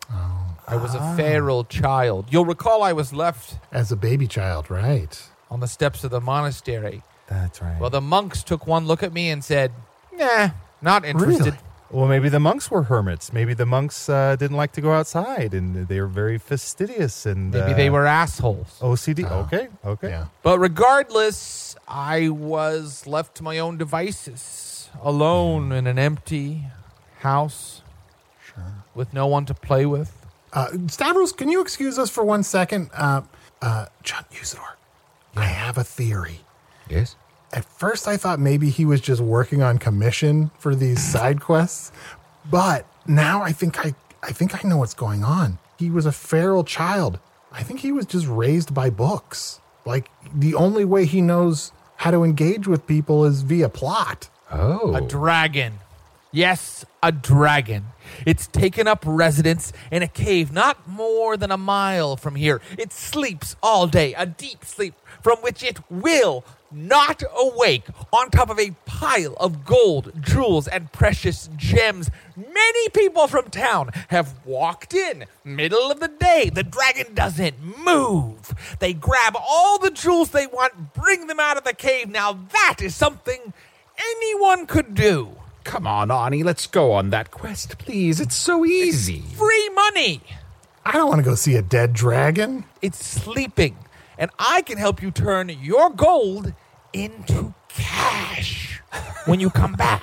F: I was a feral child. You'll recall I was left
D: As a baby child, right?
F: on the steps of the monastery.
E: That's right.
F: Well, the monks took one look at me and said, nah, not interested.
D: Really?
E: Well, maybe the monks were hermits. Maybe the monks uh, didn't like to go outside, and they were very fastidious. And
F: Maybe
E: uh,
F: they were assholes.
E: O C D. okay, okay.
D: Yeah.
F: But regardless, I was left to my own devices, alone in an empty house with no one to play with.
D: Uh, Stavros, can you excuse us for one second? Uh, uh, John Usador, I have a theory.
A: Yes?
D: At first, I thought maybe he was just working on commission for these side quests, but now I think I, I think I know what's going on. He was a feral child. I think he was just raised by books. Like, the only way he knows how to engage with people is via plot.
A: Oh.
F: A dragon. Yes, a dragon. It's taken up residence in a cave not more than a mile from here. It sleeps all day, a deep sleep from which it will not awake, on top of a pile of gold, jewels, and precious gems. Many people from town have walked in, middle of the day. The dragon doesn't move. They grab all the jewels they want, bring them out of the cave. Now that is something anyone could do.
A: Come on, Arnie, let's go on that quest, please. It's so easy.
F: Free money.
D: I don't want to go see a dead dragon.
F: It's sleeping, and I can help you turn your gold into cash when you come back.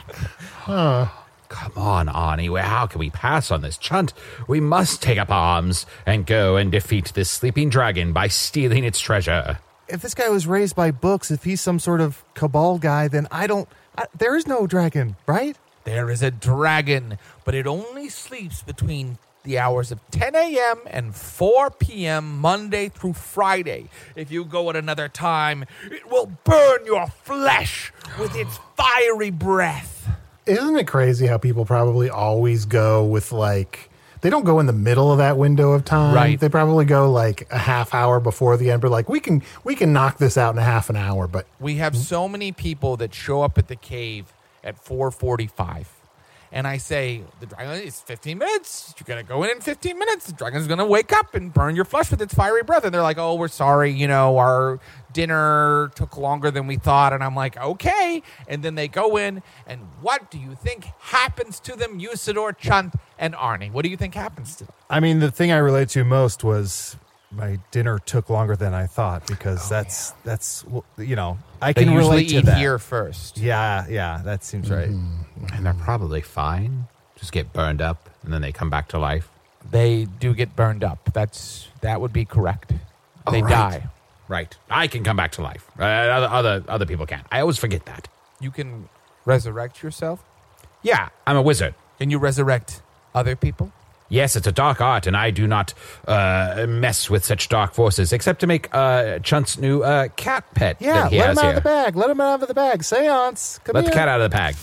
A: Come on, Arnie. Well, how can we pass on this, Chunt? We must take up arms and go and defeat this sleeping dragon by stealing its treasure.
E: If this guy was raised by books, if he's some sort of cabal guy, then I don't. I, there is no dragon, right?
F: There is a dragon, but it only sleeps between the hours of ten a.m. and four p.m. Monday through Friday. If you go at another time, it will burn your flesh with its fiery breath.
D: Isn't it crazy how people probably always go with, like, they don't go in the middle of that window of time.
F: Right.
D: They probably go like a half hour before the end. But like, we can we can knock this out in a half an hour. But
F: We have so many people that show up at the cave at four forty-five. and I say, the dragon is fifteen minutes. You're going to go in in fifteen minutes. The dragon's going to wake up and burn your flesh with its fiery breath. And they're like, oh, we're sorry. You know, our dinner took longer than we thought. And I'm like, okay. And then they go in, and what do you think happens to them, Usador, Chunt, and Arnie? What do you think happens to them?
E: I mean, the thing I relate to most was my dinner took longer than I thought, because
F: Oh,
E: that's, that's you know, I
F: They
E: can
F: usually
E: relate to
F: eat
E: that.
F: here first.
E: Yeah, yeah, that seems right.
A: And they're probably fine. Just get burned up, and then they come back to life.
F: They do get burned up. That's That would be correct. They
A: Oh, right.
F: die.
A: Right. I can come back to life. Uh, other, other other people can't. I always forget that.
F: You can resurrect yourself?
A: Yeah, I'm a wizard.
F: Can you resurrect other people?
A: Yes, it's a dark art, and I do not uh, mess with such dark forces, except to make uh, Chunt's new uh, cat pet.
E: Yeah,
A: that he
E: let
A: has
E: him out
A: here.
E: of the bag. Let him out of the bag. Seance. Come
A: Let
E: here.
A: the cat out of the bag.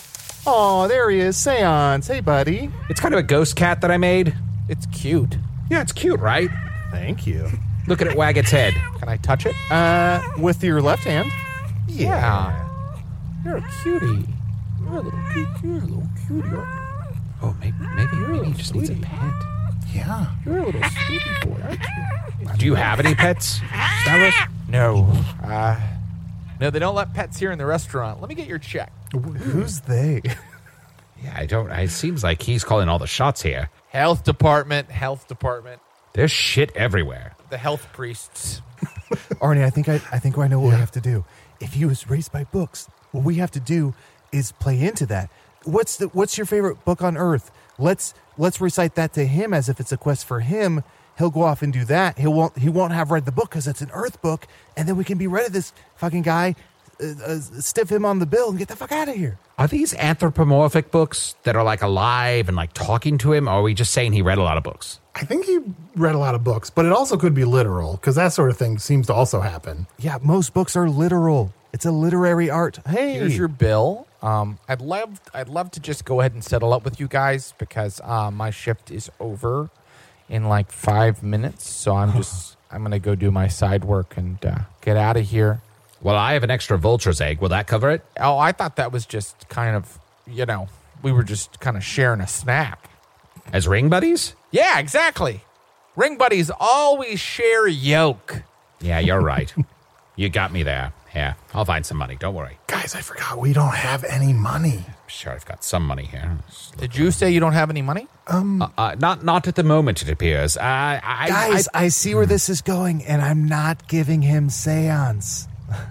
E: Oh, there he is. Seance. Hey, buddy.
A: It's kind of a ghost cat that I made.
F: It's cute.
A: Yeah, it's cute, right?
E: Thank you.
A: Look at it wag its head.
F: Can I touch it?
E: Uh, with your left hand.
F: Yeah. You're a cutie. You're a little cute. You're a little cutie.
A: Oh, maybe maybe, maybe he just needs a pet.
D: Yeah.
F: You're a little sweetie boy, aren't you?
A: Do you have any pets, Stavros?
F: No. Uh, no, they don't let pets here in the restaurant. Let me get your check.
E: Who's they?
A: Yeah, I don't. It seems like he's calling all the shots here.
F: Health department. Health department.
A: There's shit everywhere.
F: The health priests.
E: Arnie, I think I, I think I know what we have to do. If he was raised by books, what we have to do is play into that. What's the What's your favorite book on Earth? Let's let's recite that to him as if it's a quest for him. He'll go off and do that. He won't he won't have read the book because it's an Earth book, and then we can be rid of this fucking guy, uh, uh, stiff him on the bill, and get the fuck out of here.
A: Are these anthropomorphic books that are like alive and like talking to him, or are we just saying he read a lot of books?
D: I think he read a lot of books, but it also could be literal, because that sort of thing seems to also happen.
E: Yeah, most books are literal. It's a literary art. Hey,
F: Here's your bill. Um, I'd love, I'd love to just go ahead and settle up with you guys because uh, my shift is over in like five minutes. So I'm just, I'm gonna go do my side work and uh, get out of here.
A: Well, I have an extra vulture's egg. Will that cover it?
F: Oh, I thought that was just kind of, you know, we were just kind of sharing a snack.
A: As ring buddies?
F: Yeah, exactly. Ring buddies always share yolk.
A: Yeah, you're right. You got me there. Yeah, I'll find some money. Don't worry.
D: Guys, I forgot we don't have any money.
A: Sure, I've got some money here.
F: Did you say you don't have any money?
A: Uh, uh, not not at the moment, it appears. I, I,
E: Guys,
A: I,
E: I see where this is going, and I'm not giving him seance.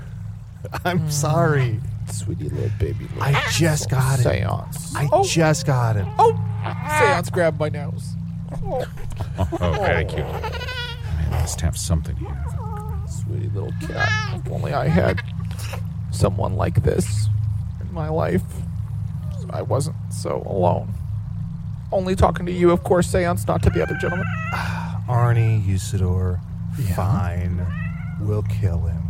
E: I'm sorry.
F: Sweetie little baby. Little
E: I just got it.
F: Seance.
E: I
F: oh,
E: just got it.
F: oh, Seance grabbed my nose. Oh,
A: oh, very cute. I must have something here.
F: sweetie little cat. If only I had someone like this in my life, so I wasn't so alone. Only talking to you, of course, Seance, not to the other gentleman.
E: Arnie, Usador, fine. We'll kill him.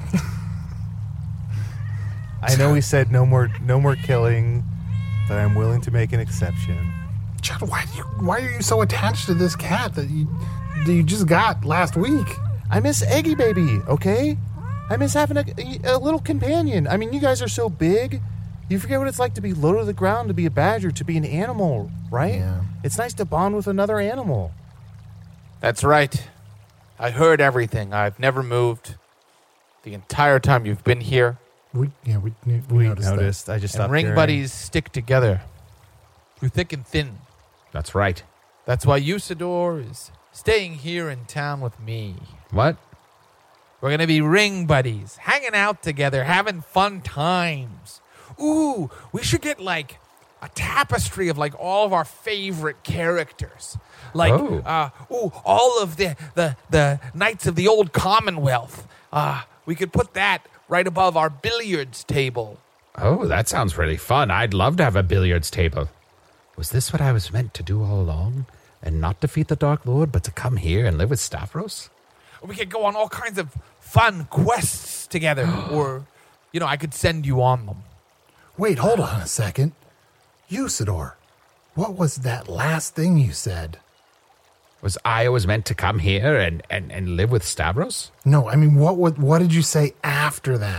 E: I know we said no more no more killing, but I'm willing to make an exception.
D: Chad, why do you why are you so attached to this cat that you that you just got last week?
E: I miss Eggy Baby, okay? I miss having a, a, a little companion. I mean, you guys are so big. You forget what it's like to be low to the ground, to be a badger, to be an animal, right?
D: Yeah.
E: It's nice to bond with another animal.
F: That's right. I heard everything. I've never moved the entire time you've been here.
D: We yeah we we,
E: We
D: noticed,
E: noticed. I just
F: And
E: stopped
F: ring
E: caring.
F: buddies stick together through thick and thin.
A: That's right.
F: That's why Usador is staying here in town with me.
A: What?
F: We're going to be ring buddies, hanging out together, having fun times. Ooh, we should get like a tapestry of like all of our favorite characters. Like,
A: Oh.
F: uh, ooh, all of the, the, the Knights of the Old Commonwealth. Uh, we could put that right above our billiards table.
A: Oh, that sounds really fun. I'd love to have a billiards table. Was this what I was meant to do all along? And not defeat the Dark Lord, but to come here and live with Stavros?
F: We could go on all kinds of fun quests together. Or, you know, I could send you on them.
D: Wait, hold on a second. Usador, what was that last thing you said?
A: Was I always meant to come here and, and, and live with Stavros?
D: No, I mean, what, what what did you say after that?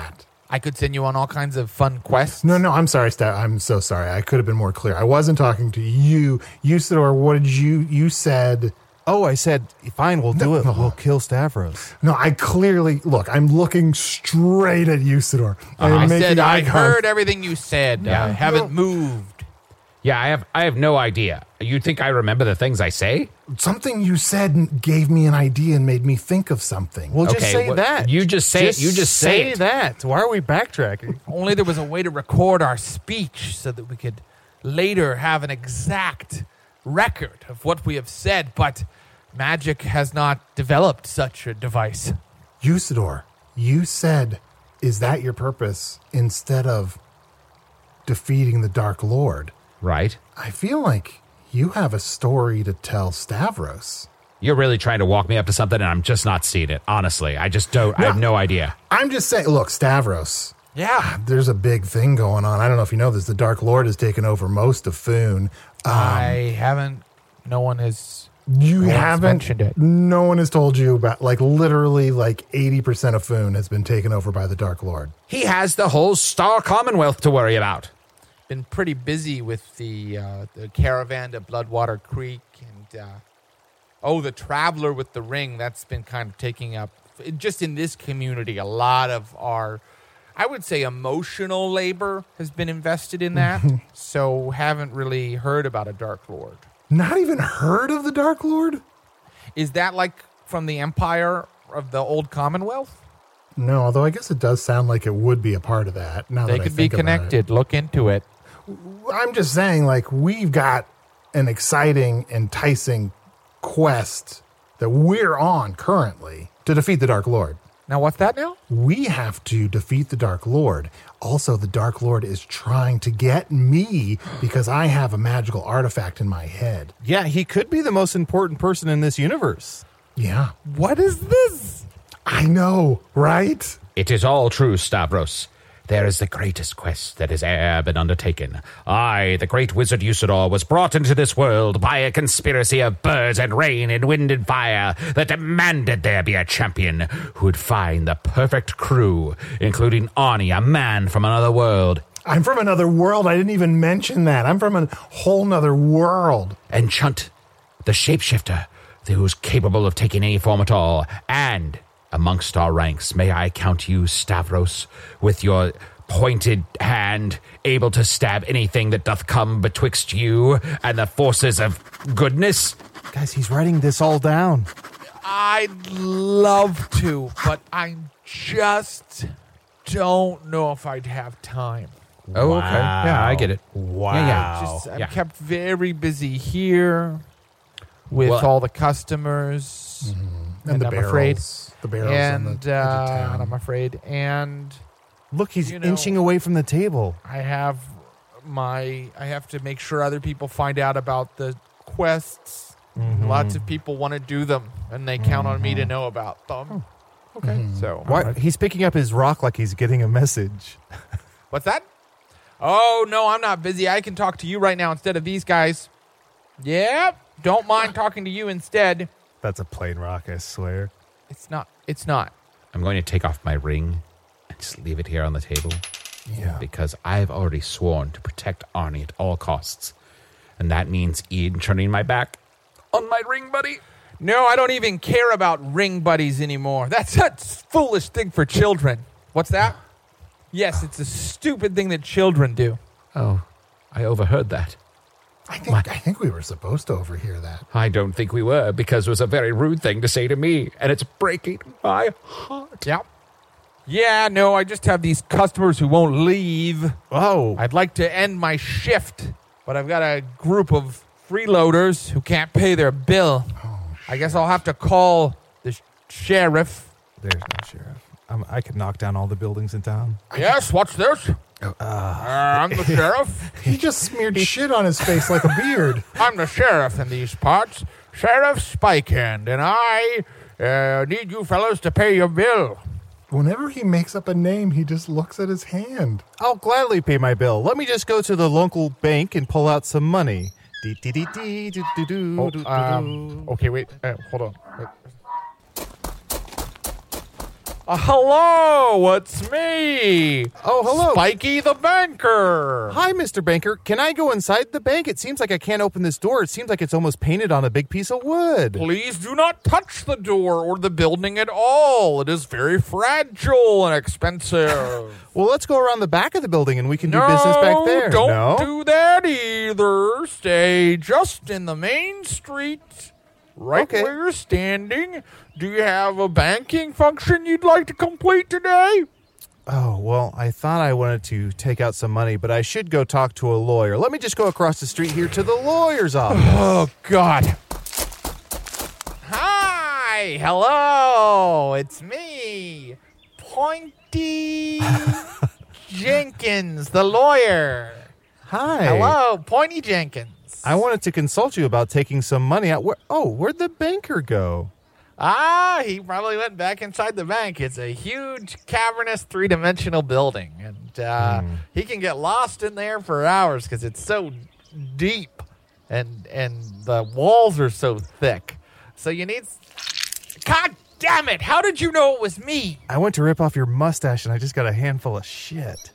F: I could send you on all kinds of fun quests.
D: No, no, I'm sorry, Stav. I'm so sorry. I could have been more clear. I wasn't talking to you. Usador, what did you, you said...
E: Oh, I said, fine, we'll do
D: No,
E: it.
D: no.
E: We'll kill Stavros.
D: No, I clearly... Look, I'm looking straight at Usador. I, am
F: I
D: making
F: said
D: eye
F: I
D: con-
F: heard everything you said.
A: Yeah.
F: I haven't moved.
A: Yeah, I have I have no idea. You think I remember the things I say?
D: Something you said gave me an idea and made me think of something.
E: We'll just
A: Okay,
E: say
A: what-
E: that.
A: you just say it. You just say it.
E: that. Why are we backtracking?
F: Only there was a way to record our speech so that we could later have an exact record of what we have said, but magic has not developed such a device.
D: Usador, you said, is that your purpose instead of defeating the Dark Lord?
A: Right.
D: I feel like you have a story to tell Stavros.
A: You're really trying to walk me up to something, and I'm just not seeing it. Honestly, I just don't. I have no idea.
D: I'm just saying, look, Stavros,
F: Yeah.
D: there's a big thing going on. I don't know if you know this. The Dark Lord has taken over most of Foon. Um,
F: I haven't. No one has.
D: you
F: no one's
D: haven't.
F: mentioned it.
D: No one has told you about, like, literally, like, eighty percent of Foon has been taken over by the Dark Lord.
A: He has the whole Star Commonwealth to worry about.
F: Been pretty busy with the uh, the caravan to Bloodwater Creek and uh, oh, the Traveler with the Ring. That's been kind of taking up just in this community a lot of our, I would say, emotional labor has been invested in that. So haven't really heard about a Dark Lord.
D: Not even heard of the Dark Lord?
F: Is that like from the Empire of the Old Commonwealth?
D: No, although I guess it does sound like it would be a part of that. Now
F: They
D: that I
F: could be
D: think about it.
F: connected. Look into it.
D: I'm just saying, like, we've got an exciting, enticing quest that we're on currently to defeat the Dark Lord.
F: Now, what's that now?
D: We have to defeat the Dark Lord. Also, the Dark Lord is trying to get me because I have a magical artifact in my head.
E: Yeah, he could be the most important person in this universe.
D: Yeah.
F: What is this?
D: I know, right?
A: It is all true, Stavros. There is the greatest quest that has e'er been undertaken. I, the great wizard Usador, was brought into this world by a conspiracy of birds and rain and wind and fire that demanded there be a champion who would find the perfect crew, including Arnie, a man from another world.
D: I'm from another world. I didn't even mention that. I'm from a whole nother world.
A: And Chunt, the shapeshifter, who's capable of taking any form at all, and amongst our ranks, may I count you, Stavros, with your pointed hand, able to stab anything that doth come betwixt you and the forces of goodness?
E: Guys, he's writing this all down.
F: I'd love to, but I just don't know if I'd have time.
A: Oh, okay. Yeah, I get it.
E: Wow.
A: Yeah, yeah.
F: Just, I'm
A: Yeah.
F: kept very busy here with
A: Well-
F: all the customers,
D: And,
F: and,
D: the
F: I'm
D: barrels.
F: afraid,
D: The barrels
F: and,
D: on the edge of
F: uh,
D: town.
F: and I'm afraid, and
E: Look, he's
F: You know-
E: inching away from the table.
F: I have my, I have to make sure other people find out about the quests. Lots of people want to do them, and they count on me to know about them. Okay, so
E: Why,
F: alright.
E: he's picking up his rock like he's getting a message.
F: What's that? Oh, no, I'm not busy. I can talk to you right now instead of these guys. Yep. Don't mind talking to you instead.
E: That's a plain rock, I swear.
F: It's not. It's not.
A: I'm going to take off my ring and just leave it here on the table.
D: Yeah.
A: Because I've already sworn to protect Arnie at all costs. And that means Ian turning my back on my ring buddy.
F: No, I don't even care about ring buddies anymore. That's a foolish thing for children. What's that? Yes, it's a stupid thing that children do.
A: Oh, I overheard that.
D: I think I think we were supposed to overhear that.
A: I don't think we were, because it was a very rude thing to say to me, and it's breaking my heart.
F: Yeah. Yeah, no, I just have these customers who won't leave.
E: Oh,
F: I'd like to end my shift, but I've got a group of freeloaders who can't pay their bill. I guess I'll have to call the sh- sheriff.
E: there's no sheriff. I'm, I could knock down all the buildings in town.
F: Yes, what's this? Uh, I'm the sheriff.
D: He just smeared shit on his face like a beard.
F: I'm the sheriff in these parts, Sheriff Spikehand, and I uh, need you fellows to pay your bill.
D: Whenever he makes up a name, he just looks at his hand.
E: I'll gladly pay my bill. Let me just go to the local bank and pull out some money. Dee, dee, dee, dee, doo, doo, doo,
F: Oh,
E: doo, doo,
F: um,
E: doo.
F: okay, wait. Uh, hold on. Wait. Uh, hello, it's me.
E: Oh, hello.
F: Spiky the Banker.
E: Hi, Mister Banker. Can I go inside the bank? It seems like I can't open this door. It seems like it's almost painted on a big piece of wood.
F: Please do not touch the door or the building at all. It is very fragile and expensive.
E: Well, let's go around the back of the building and we can do
F: no,
E: business back there.
F: Don't
E: no,
F: do that either. Stay just in the main street, right
E: Okay.
F: where you're standing. Do you have a banking function you'd like to complete today?
E: Oh, well, I thought I wanted to take out some money, but I should go talk to a lawyer. Let me just go across the street here to the lawyer's office.
F: Oh, God. Hi. Hello. It's me, Pointy Jenkins, the lawyer.
E: Hi.
F: Hello, Pointy Jenkins.
E: I wanted to consult you about taking some money out. Where? Oh, where'd the banker go?
F: Ah, he probably went back inside the bank. It's a huge, cavernous, three-dimensional building, and uh,
E: Mm.
F: he can get lost in there for hours because it's so deep, and and the walls are so thick. So you need. God damn it! How did you know it was me?
E: I went to rip off your mustache, and I just got a handful of shit.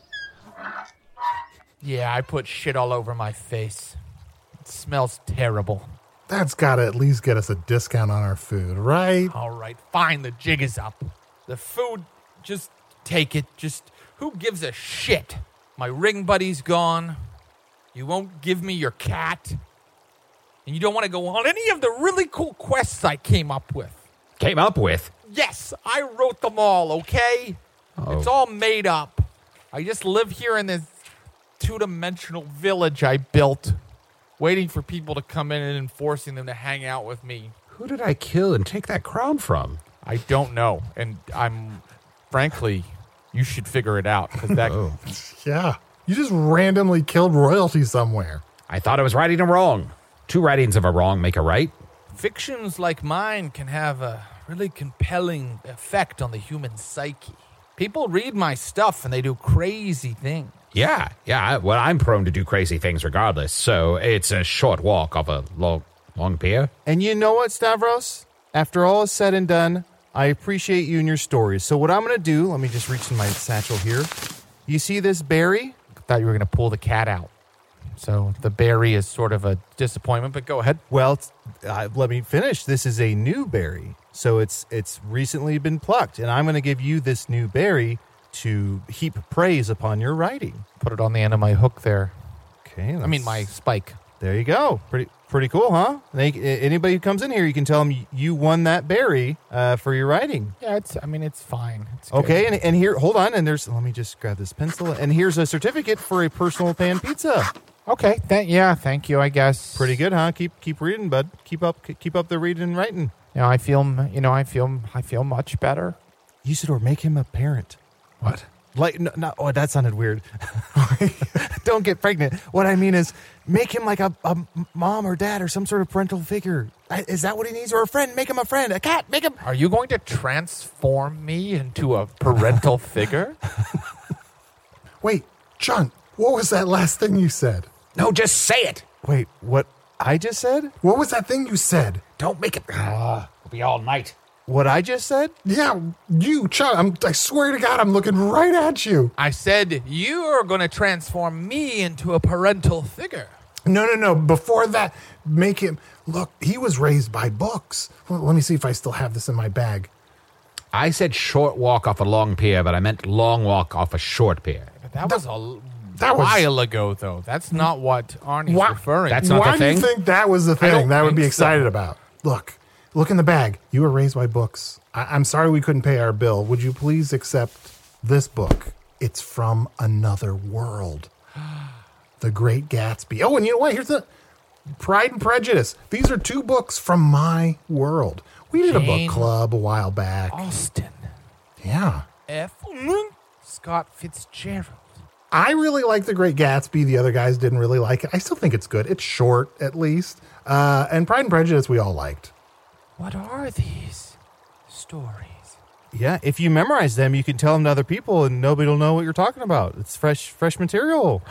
F: Yeah, I put shit all over my face. It smells terrible.
D: That's got to at least get us a discount on our food, right?
F: All right, fine. The jig is up. The food, just take it. Just who gives a shit? My ring buddy's gone. You won't give me your cat. And you don't want to go on any of the really cool quests I came up with.
A: Came up with?
F: Yes, I wrote them all, okay?
A: Oh.
F: It's all made up. I just live here in this two-dimensional village I built, waiting for people to come in and forcing them to hang out with me.
A: Who did I kill and take that crown from?
F: I don't know, and I'm, frankly, you should figure it out. 'Cause that,
A: Oh.
D: Yeah. You just randomly killed royalty somewhere.
A: I thought I was righting a wrong. Two writings of a wrong make a right.
F: fictions like mine can have a really compelling effect on the human psyche. People read my stuff and they do crazy things.
A: Yeah, yeah. Well, I'm prone to do crazy things regardless, so it's a short walk off a long, long pier.
E: And you know what, Stavros? After all is said and done, I appreciate you and your stories. So what I'm going to do, let me just reach in my satchel here. You see this berry?
F: I thought you were going to pull the cat out. So the berry is sort of a disappointment, but go ahead.
E: Well, it's, uh, let me finish. This is a new berry. So it's it's recently been plucked, and I'm going to give you this new berry to heap praise upon your writing.
F: Put it on the end of my hook there.
E: Okay.
F: I mean, my spike.
E: There you go. Pretty pretty cool, huh? They, anybody who comes in here, you can tell them you won that berry uh, for your writing.
F: Yeah, it's. I mean, it's fine. It's good.
E: Okay, and, and here, hold on, and there's, let me just grab this pencil, and here's a certificate for a personal pan pizza.
F: Okay. Th- yeah. Thank you. I guess.
E: Pretty good, huh? Keep keep reading, bud. Keep up keep up the reading and writing.
F: You know, I feel. You know, I feel. I feel much better.
E: Usador, make him a parent.
D: What?
E: Like, no, no, oh, that sounded weird. Don't get pregnant. What I mean is, make him like a, a mom or dad or some sort of parental figure. Is that what he needs? Or a friend? Make him a friend. A cat? Make him.
F: Are you going to transform me into a parental figure?
D: Wait, John, what was that last thing you said?
A: No, just say it.
E: Wait, what I just said?
D: What was that thing you said?
A: Don't make it. Ah, it'll be all night.
E: What I just said?
D: Yeah, you, John, I'm, I swear to God, I'm looking right at you.
F: I said you are going to transform me into a parental figure.
D: No, no, no. Before that, make him look. He was raised by books. Well, let me see if I still have this in my bag.
A: I said short walk off a long pier, but I meant long walk off a short pier.
F: But that was a
D: that was-
F: while ago, though. That's not what Arnie's
D: Why-
F: referring
A: That's
F: to.
A: not
D: Why
A: the
D: do you
A: thing?
D: think that was the
F: I don't
D: thing that I would
F: think
D: be
F: so.
D: excited about? Look, look in the bag. You were raised by books. I- I'm sorry we couldn't pay our bill. Would you please accept this book? It's from another world. The Great Gatsby. Oh, and you know what? Here's the Pride and Prejudice. These are two books from my world. We did a
F: Jane
D: book club a while back.
F: Austen.
D: Yeah.
F: F. Scott Fitzgerald.
D: I really like The Great Gatsby. The other guys didn't really like it. I still think it's good. It's short, at least. Uh, and Pride and Prejudice we all liked.
F: What are these stories?
E: Yeah, if you memorize them, you can tell them to other people and nobody will know what you're talking about. It's fresh fresh material.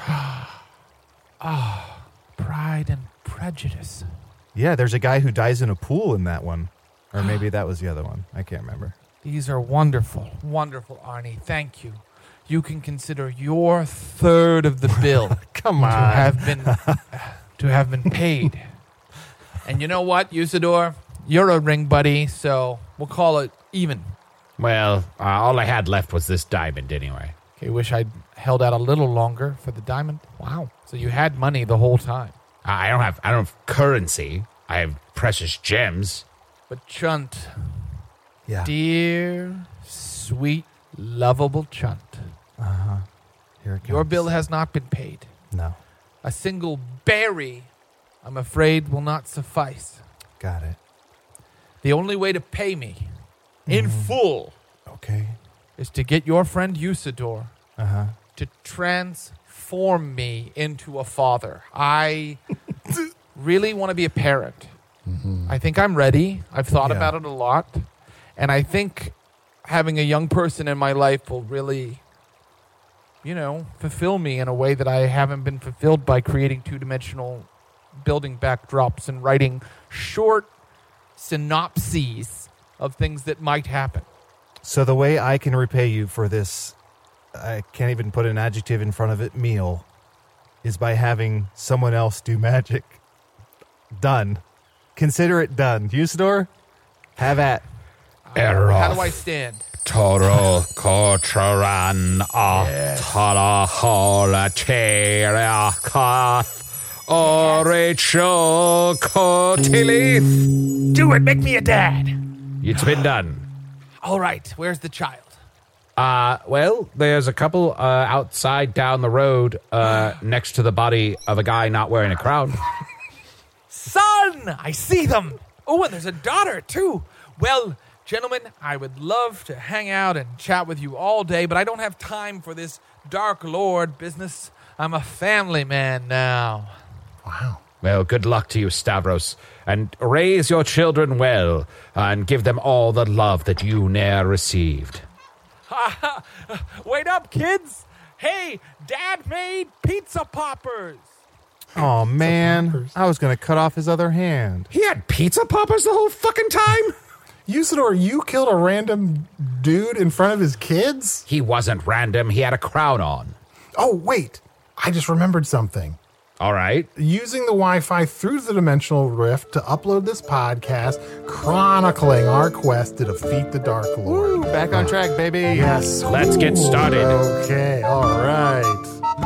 F: Ah, Pride and Prejudice.
E: Yeah, there's a guy who dies in a pool in that one. Or maybe that was the other one. I can't remember.
F: These are wonderful, wonderful, Arnie. Thank you. You can consider your third of the bill
E: Come on.
F: to have been to have been paid. And you know what, Usador? You're a ring buddy, so we'll call it even.
A: Well, uh, all I had left was this diamond anyway.
F: Okay, wish I'd held out a little longer for the diamond. Wow. So you had money the whole time.
A: I don't have I don't have currency. I have precious gems.
F: But Chunt,
E: Yeah.
F: dear, sweet, lovable Chunt,
E: Uh-huh. Here it comes.
F: your bill has not been paid.
E: No.
F: A single berry, I'm afraid, will not suffice.
E: Got it.
F: The only way to pay me in full
E: Okay.
F: is to get your friend Usador
E: Uh-huh.
F: to transform me into a father. I really want to be a parent. I think I'm ready. I've thought
E: Yeah.
F: about it a lot. And I think having a young person in my life will really, you know, fulfill me in a way that I haven't been fulfilled by creating two-dimensional building backdrops and writing short synopses of things that might happen.
E: So the way I can repay you for this, I can't even put an adjective in front of it, meal, is by having someone else do magic. Done. Consider it done. Usador, have at.
F: How do I stand?
A: Toro Kotran Atara Hola Teriakath Oricho Kotilith.
F: Do it. Make me a dad.
A: It's been done.
F: All right. Where's the child?
A: Uh, well, there's a couple uh, outside down the road uh, next to the body of a guy not wearing a crown.
F: Son, I see them. Oh, and there's a daughter, too. Well, gentlemen, I would love to hang out and chat with you all day, but I don't have time for this Dark Lord business. I'm a family man now.
D: Wow.
A: Well, good luck to you, Stavros, and raise your children well, and give them all the love that you ne'er received.
F: Wait up, kids. Hey, Dad made pizza poppers.
E: Oh, man. I was going to cut off his other hand.
A: He had pizza poppers the whole fucking time?
D: Usador, you killed a random dude in front of his kids?
A: He wasn't random. He had a crown on.
D: Oh, wait. I just remembered something.
A: All right.
D: Using the Wi-Fi through the Dimensional Rift to upload this podcast, chronicling our quest to defeat the Dark Lord.
E: Woo, back on track, baby.
D: Yes.
A: Let's get started.
D: Okay, all right.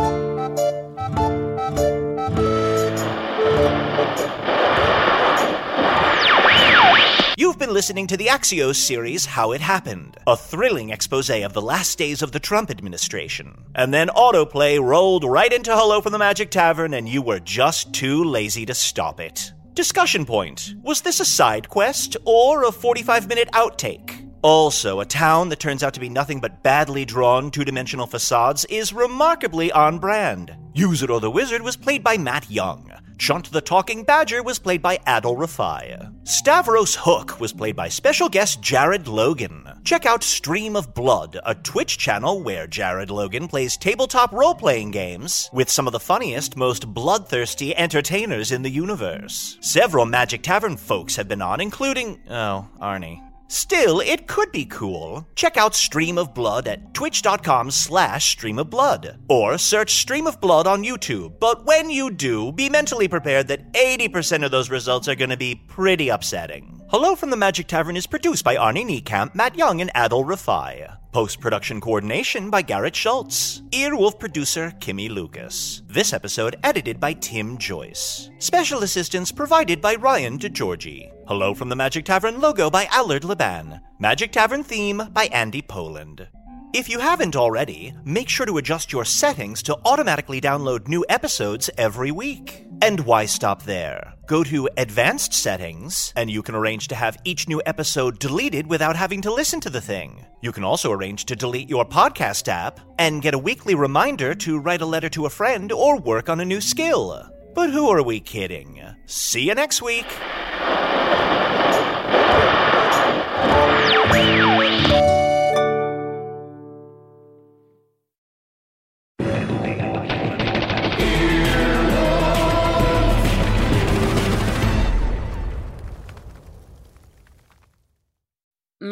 C: You've been listening to the Axios series, How It Happened, a thrilling expose of the last days of the Trump administration. And then autoplay rolled right into Hello from the Magic Tavern, and you were just too lazy to stop it. Discussion point. Was this a side quest or a forty-five minute outtake? Also, a town that turns out to be nothing but badly drawn two-dimensional facades is remarkably on brand. Usador the Wizard was played by Matt Young. Chunt the Talking Badger was played by Adol Rafai. Stavros Hook was played by special guest Jared Logan. Check out Stream of Blood, a Twitch channel where Jared Logan plays tabletop role-playing games with some of the funniest, most bloodthirsty entertainers in the universe. Several Magic Tavern folks have been on, including... oh, Arnie. Still, it could be cool. Check out Stream of Blood at twitch.com slash Stream of Blood. Or search Stream of Blood on YouTube. But when you do, be mentally prepared that eighty percent of those results are going to be pretty upsetting. Hello from the Magic Tavern is produced by Arnie Niekamp, Matt Young, and Adol Rafai. Post-production coordination by Garrett Schultz. Earwolf producer Kimmy Lucas. This episode edited by Tim Joyce. Special assistance provided by Ryan DeGiorgi. Hello from the Magic Tavern logo by Allard Laban. Magic Tavern theme by Andy Poland. If you haven't already, make sure to adjust your settings to automatically download new episodes every week. And why stop there? Go to Advanced Settings, and you can arrange to have each new episode deleted without having to listen to the thing. You can also arrange to delete your podcast app and get a weekly reminder to write a letter to a friend or work on a new skill. But who are we kidding? See you next week!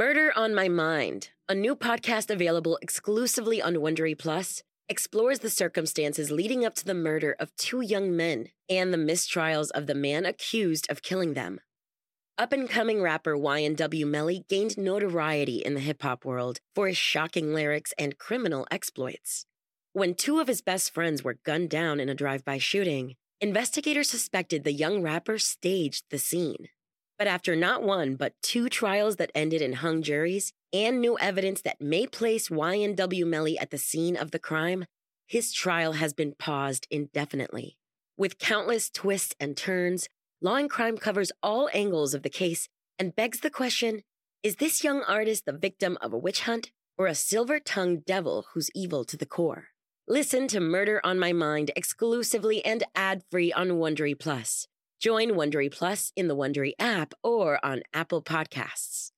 L: Murder on My Mind, a new podcast available exclusively on Wondery Plus, explores the circumstances leading up to the murder of two young men and the mistrials of the man accused of killing them. Up-and-coming rapper Y N W Melly gained notoriety in the hip-hop world for his shocking lyrics and criminal exploits. When two of his best friends were gunned down in a drive-by shooting, investigators suspected the young rapper staged the scene. But after not one, but two trials that ended in hung juries and new evidence that may place Y N W Melly at the scene of the crime, his trial has been paused indefinitely. With countless twists and turns, Law and Crime covers all angles of the case and begs the question, is this young artist the victim of a witch hunt or a silver-tongued devil who's evil to the core? Listen to Murder on My Mind exclusively and ad-free on Wondery Plus. Join Wondery Plus in the Wondery app or on Apple Podcasts.